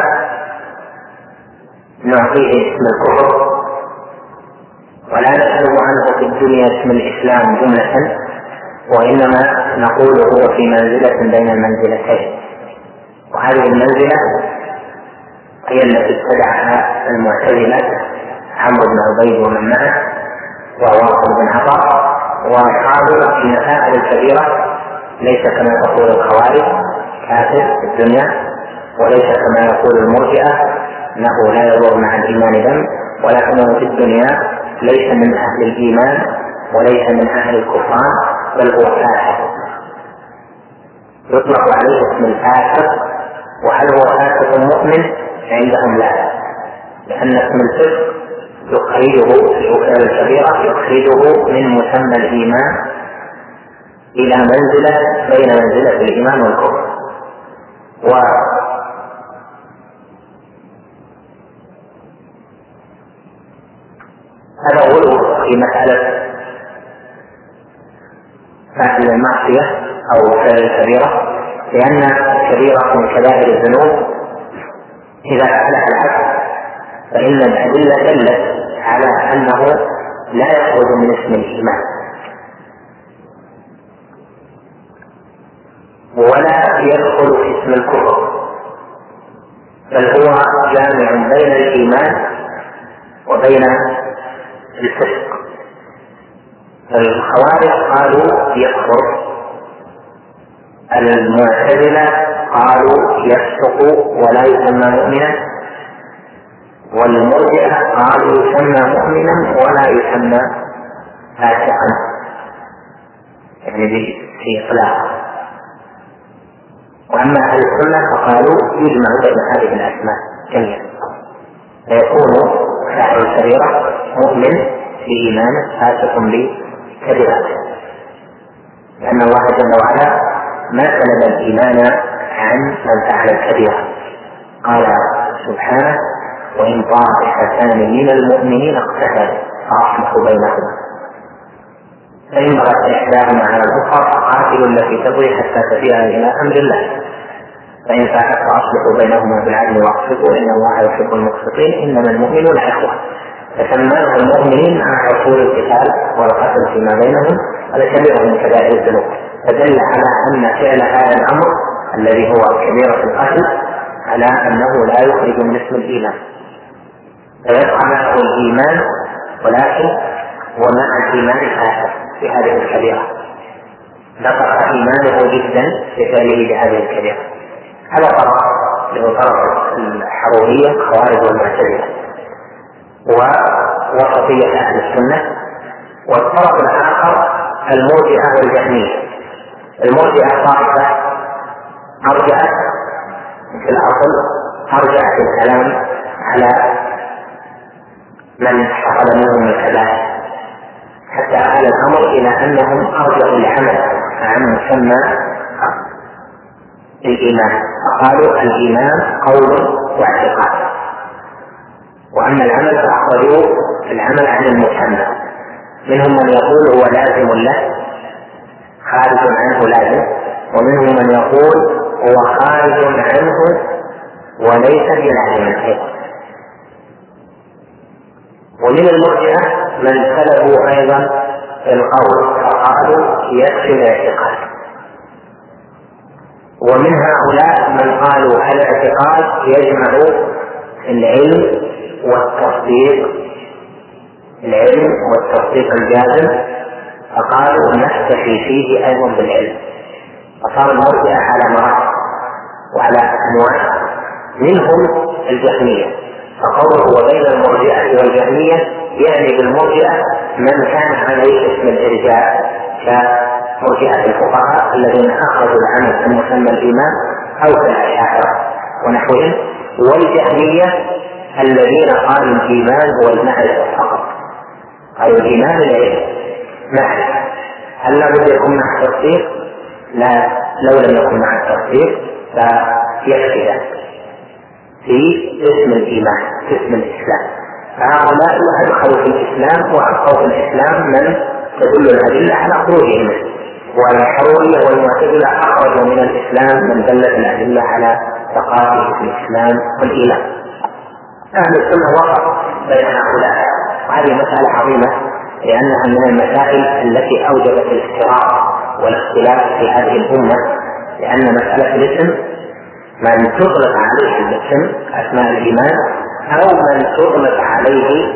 نعطيه اسم الكفر ولا نسأل عنه في الدنيا اسم الإسلام جملة، وإنما نقول هو في منزلة بين المنزلتين. وهذه المنزلة هي التي ابتدعها المعتزلة عمرو بن عبيد ومن معه وواصل بن عطاء، وقالوا إن فاعل الكبيرة ليس كما تقول الخوارج كافر في الدنيا، وليس كما يقول المرجئة أنه لا يضر مع الإيمان ذنب، ولكنه في الدنيا ليس من أهل الإيمان وليس من أهل الكفران بل هو كافر، يطلق عليه اسم الفاسق. وهل هو فاسق مؤمن؟ عندهم لا، لأن اسم الفسق يخرجه الكبيرة يخرجه من مسمى الإيمان إلى منزلة بين منزلة الإيمان والكفر. وهذا غلو في مسألة فاعل المعصية أو فعل الكبيرة، لأن الكبيرة من كبائر الذنوب إذا فعلها العبد فإن الأدلة دلت على أنه لا يخرج من اسم الإيمان ولا يدخل في اسم الكفر، بل هو جامع بين الإيمان وبين الفسق. الخوارج قالوا يكفر، المعتزلة قالوا يفسق ولا يسمى مؤمنا، والمرجئة قالوا يسمى مؤمنا ولا يسمى فاسقا، يعني في إطلاق. وأما أهل السنة فقالوا يجمع بين هذه الأسماء جميعا، فيكون فاعل الكبيرة مؤمن بإيمانه فاسق بكبيرته، لأن الله جل وعلا ما سلب الإيمان عن من فعل الكبيرة. قال سبحانه: وإن طائفتان من المؤمنين اقتتلوا فأصلحوا بينهما فإن بغت إحداهما على الأخرى فقاتلوا التي تبغي حتى تفيء إلى أمر الله فإن فاءت فأصلحوا بينهما بالعدل وأقسطوا إن الله يحب المقسطين إنما المؤمنون إخوة. فسماه المؤمنين مع حصول القتال والقتل فيما بينهم، هذا كبير من كبائر الذنوب، فدل على أن فعل هذا الأمر الذي هو كبيرة القتل على أنه لا يخرج من اسم الإيمان، فيبقى معه الإيمان ولكن ومع الإيمان آخر في هذه الكبيرة، نقص إيمانه جدا بفعله بهذه الكبيرة. هذا طرف له طرف الحرورية خوارج والمعتزلة ووسطية أهل السنة، والطرف الآخر المرجئة والجهمية. المرجئة طائفة أرجعت في الأصل أرجعت الكلام على من حصل منهم الكبائر حتى أهل الأمر إلى أنهم أرجعوا العمل عن مسمى الإيمان، فقالوا الإيمان قول واعتقاد، وأما العمل فأخرجوا العمل عن المسمى. منهم من يقول هو لازم له خارج عنه لازم، ومنهم من يقول هو خارج عنه وليس بلازم أيضا. ومن المرجئة من سلبوا أيضا القول فقالوا يكفي الاعتقاد. ومن هؤلاء من قالوا الاعتقاد يجمع العلم والتصديق العلم والتصديق الجازم، فقالوا نكتفي فيه أيضا بالعلم. فصار المرجئة على مراتب وعلى أنواع، منهم الجهمية، فقوله وبين المرجئة والجهمية يعني بالمرجئة من كان عليه اسم الإرجاء كمرجئة الفقهاء الذين أخرجوا العمل عن مسمى الإيمان أو كالأشاعرة ونحوهم، والجهمية الذين قالوا الإيمان هو المعرفة فقط، قالوا الإيمان العلم معرفة. هل لابد يكون مع التصديق؟ لا، لو لم يكن مع التصديق فيكفي ذلك في اسم الإيمان في اسم الإسلام. فهؤلاء أدخلوا في الإسلام وأبقوا في الإسلام من تدل الأدلة على خروجهم منه، والحرورية والمعتزلة أخرجوا من الإسلام من دلت الأدلة على بقائه في الإسلام والإيمان. أهل السنة وسط بين هؤلاء، وهذه مسألة عظيمة لأنها من المسائل التي أوجبت الافتراق والاختلاف في هذه الأمة، لأن مسألة الاسم من تطلق عليه الاسم أسماء الإيمان أو من تطلق عليه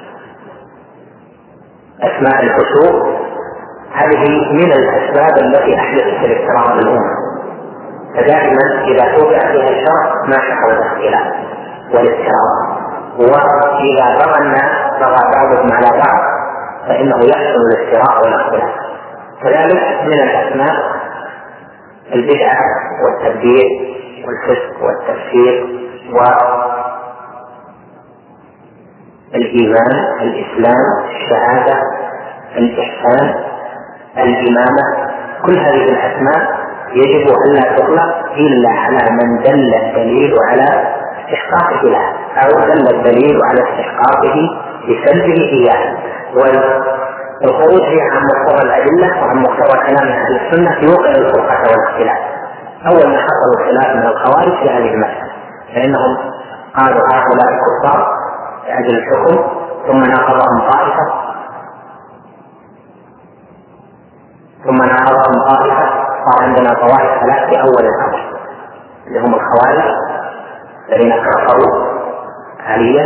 أسماء الحقوق، هذه من الأسباب التي أحدثت الافتراق الأمة. فدائما إذا توقع فيها الشرع ما حصل الاختلاف والافتراق، وإذا بغى الناس بغى بعضهم على بعض فإنه يحصل الافتراق والاختلاف. كذلك من الأسماء البدعة والتبديع والفسق والتفسير والإيمان الإسلام الشهادة الإحسان الإمامة، كل هذه الأسماء يجب أن لا تطلق إلا على من دل الدليل على استحقاقه له أو دل الدليل على استحقاقه بسلبه إياه. والخروج فيه عن مقتضى الأدلة وعن مقتضى كلام أهل السنة يوقع الفرقة والاختلاف. أول ما حصل الخلاف من الخوارج في هذه المسألة، فإنهم قالوا هؤلاء الكفار لأجل الحكم، ثم ناقضهم طائفة ثم ناقضهم طائفة صار عندنا طوائف ثلاث في أول الأمر، اللي هم الخوارج الذين كفروا عليا،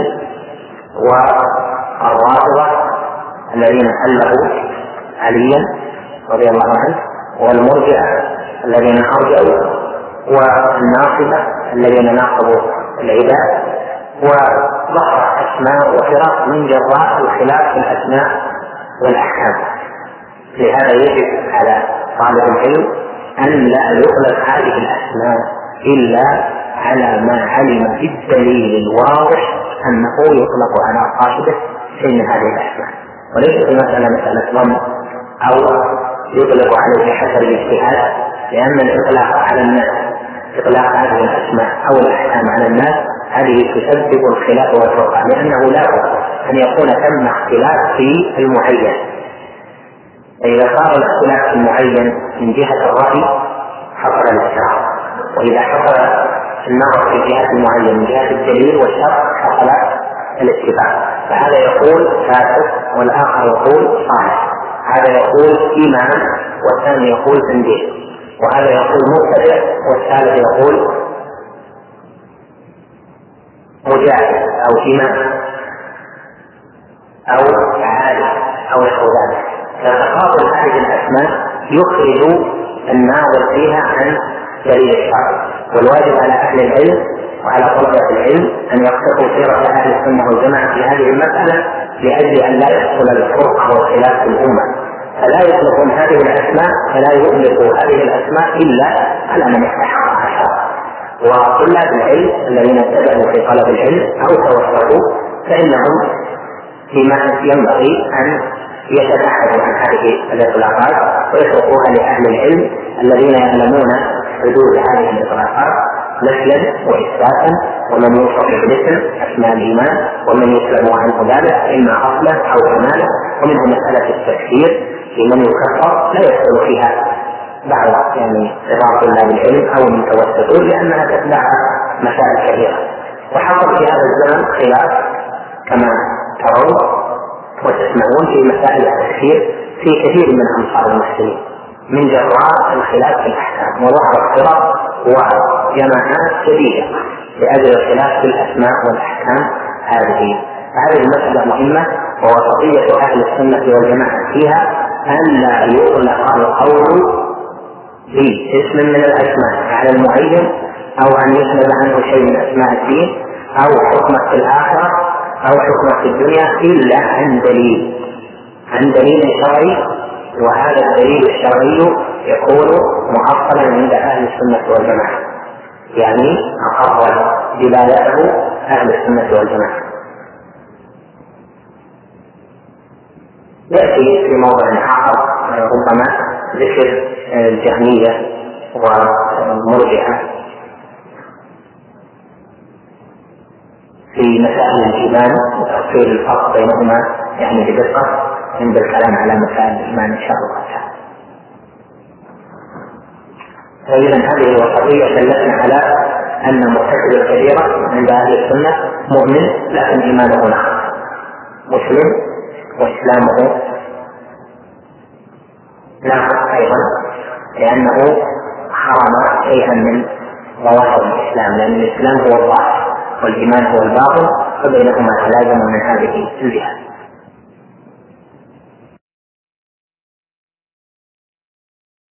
والرافضة الذين ألهوا عليا رضي الله عنه، والمرجئة الذين أرجعوا، والناصبة الذين ناقضوا العباد. وظهر أسماء وفرق من جراء الخلاف في الأسماء والأحكام. لهذا يجب على طالب العلم أن لا يطلق هذه الأسماء إلا على ما علم بالدليل الواضح أنه يطلق على صاحبه شيء من هذه الأسماء، وليس في مسألة مسألة ظن أو يطلق عليه حسب الاجتهاد، لأن الإطلاق على الناس إطلاق هذه الأسماء أو الأحكام على الناس هذه تسبب الخلاف والفرقة، لأنه لا بد أن يكون ثم اختلاف في المعين. فإذا صار الاختلاف في المعين من جهة الرأي حصل الاشتراك، وإذا حصل النظر في جهة المعين من جهة الدليل والشرع حصل الاتفاق. فهذا يقول فاسق والآخر يقول صالح، هذا يقول إمام والثاني يقول زنديق، وهذا يقول مبتدع والثالث يقول مجاهد أو إمام أو عالم أو نحو ذلك. فتقابل هذه الأسماء يخرج الناظر فيها عن دليل الشرع، والواجب على أهل العلم وعلى طلبة العلم أن يقتضوا سيرة أهل السنة والجماعة في هذه المسألة لأجل أن لا يحصل الفرقة والخلاف في الأمة، فلا يطلقون هذه الأسماء فلا يطلقوا هذه الأسماء إلا على من يستحق الشرع. وطلاب العلم الذين اتبعوا في طلب العلم أو توسطوا فإنهم فيما ينبغي أن يتبحثوا عن هذه الإطلاقات ويتركوها لأهل العلم الذين يعلمون حدود هذه الإطلاقات نسلا وإثباتا، ومن يوصف بالاسم أسماء الإيمان ومن يسلم عنه ذلك إما أصلا أو كمالا. ومنه مسألة التكفير في من يكفر لا يدخل فيها بعض يعني صغار طلاب العلم أو من توسطون لأنها تتبع مسائل كثيرة. وحصل في هذا الزمن خلاف كما ترون وتسمعون في مسائل التكفير في كثير من أمصار المسلمين من جراء الخلاف في الأحكام، وظهر فرق وجماعات شديدة لأجل الخلاف في الأسماء والأحكام. هذه هذه المسألة مهمة، ووسطية أهل السنة والجماعة فيها أن لا يطلق القول باسم من الأسماء على المعين أو أن يسند عنه شيء من أسماء الدين أو حكمة في الآخرة أو حكمة في الدنيا إلا عن دليل عن دليل شرعي، وهذا الدليل الشرعي يكون مؤصلا عند أهل السنة والجماعة، يعني أقر دلالته أهل السنة والجماعة. يأتي في موضع آخر ربما ذكر الجهمية والمرجئة في مسائل الإيمان وتفصيل الفرق بينهما يعني بدقة عند الكلام على مسائل الإيمان إن شاء الله تعالى. فإذا هذه الوسطية دلتنا على أن مرتكب الكبيرة عند أهل السنة مؤمن لكن إيمانه ناقص، مسلم وإسلامه ناقص أيضا لأنه حرم شيئا من ظواهر الإسلام، لأن الإسلام هو الظاهر والإيمان هو الباطن، فبينهما تلازم من هذه الجهة.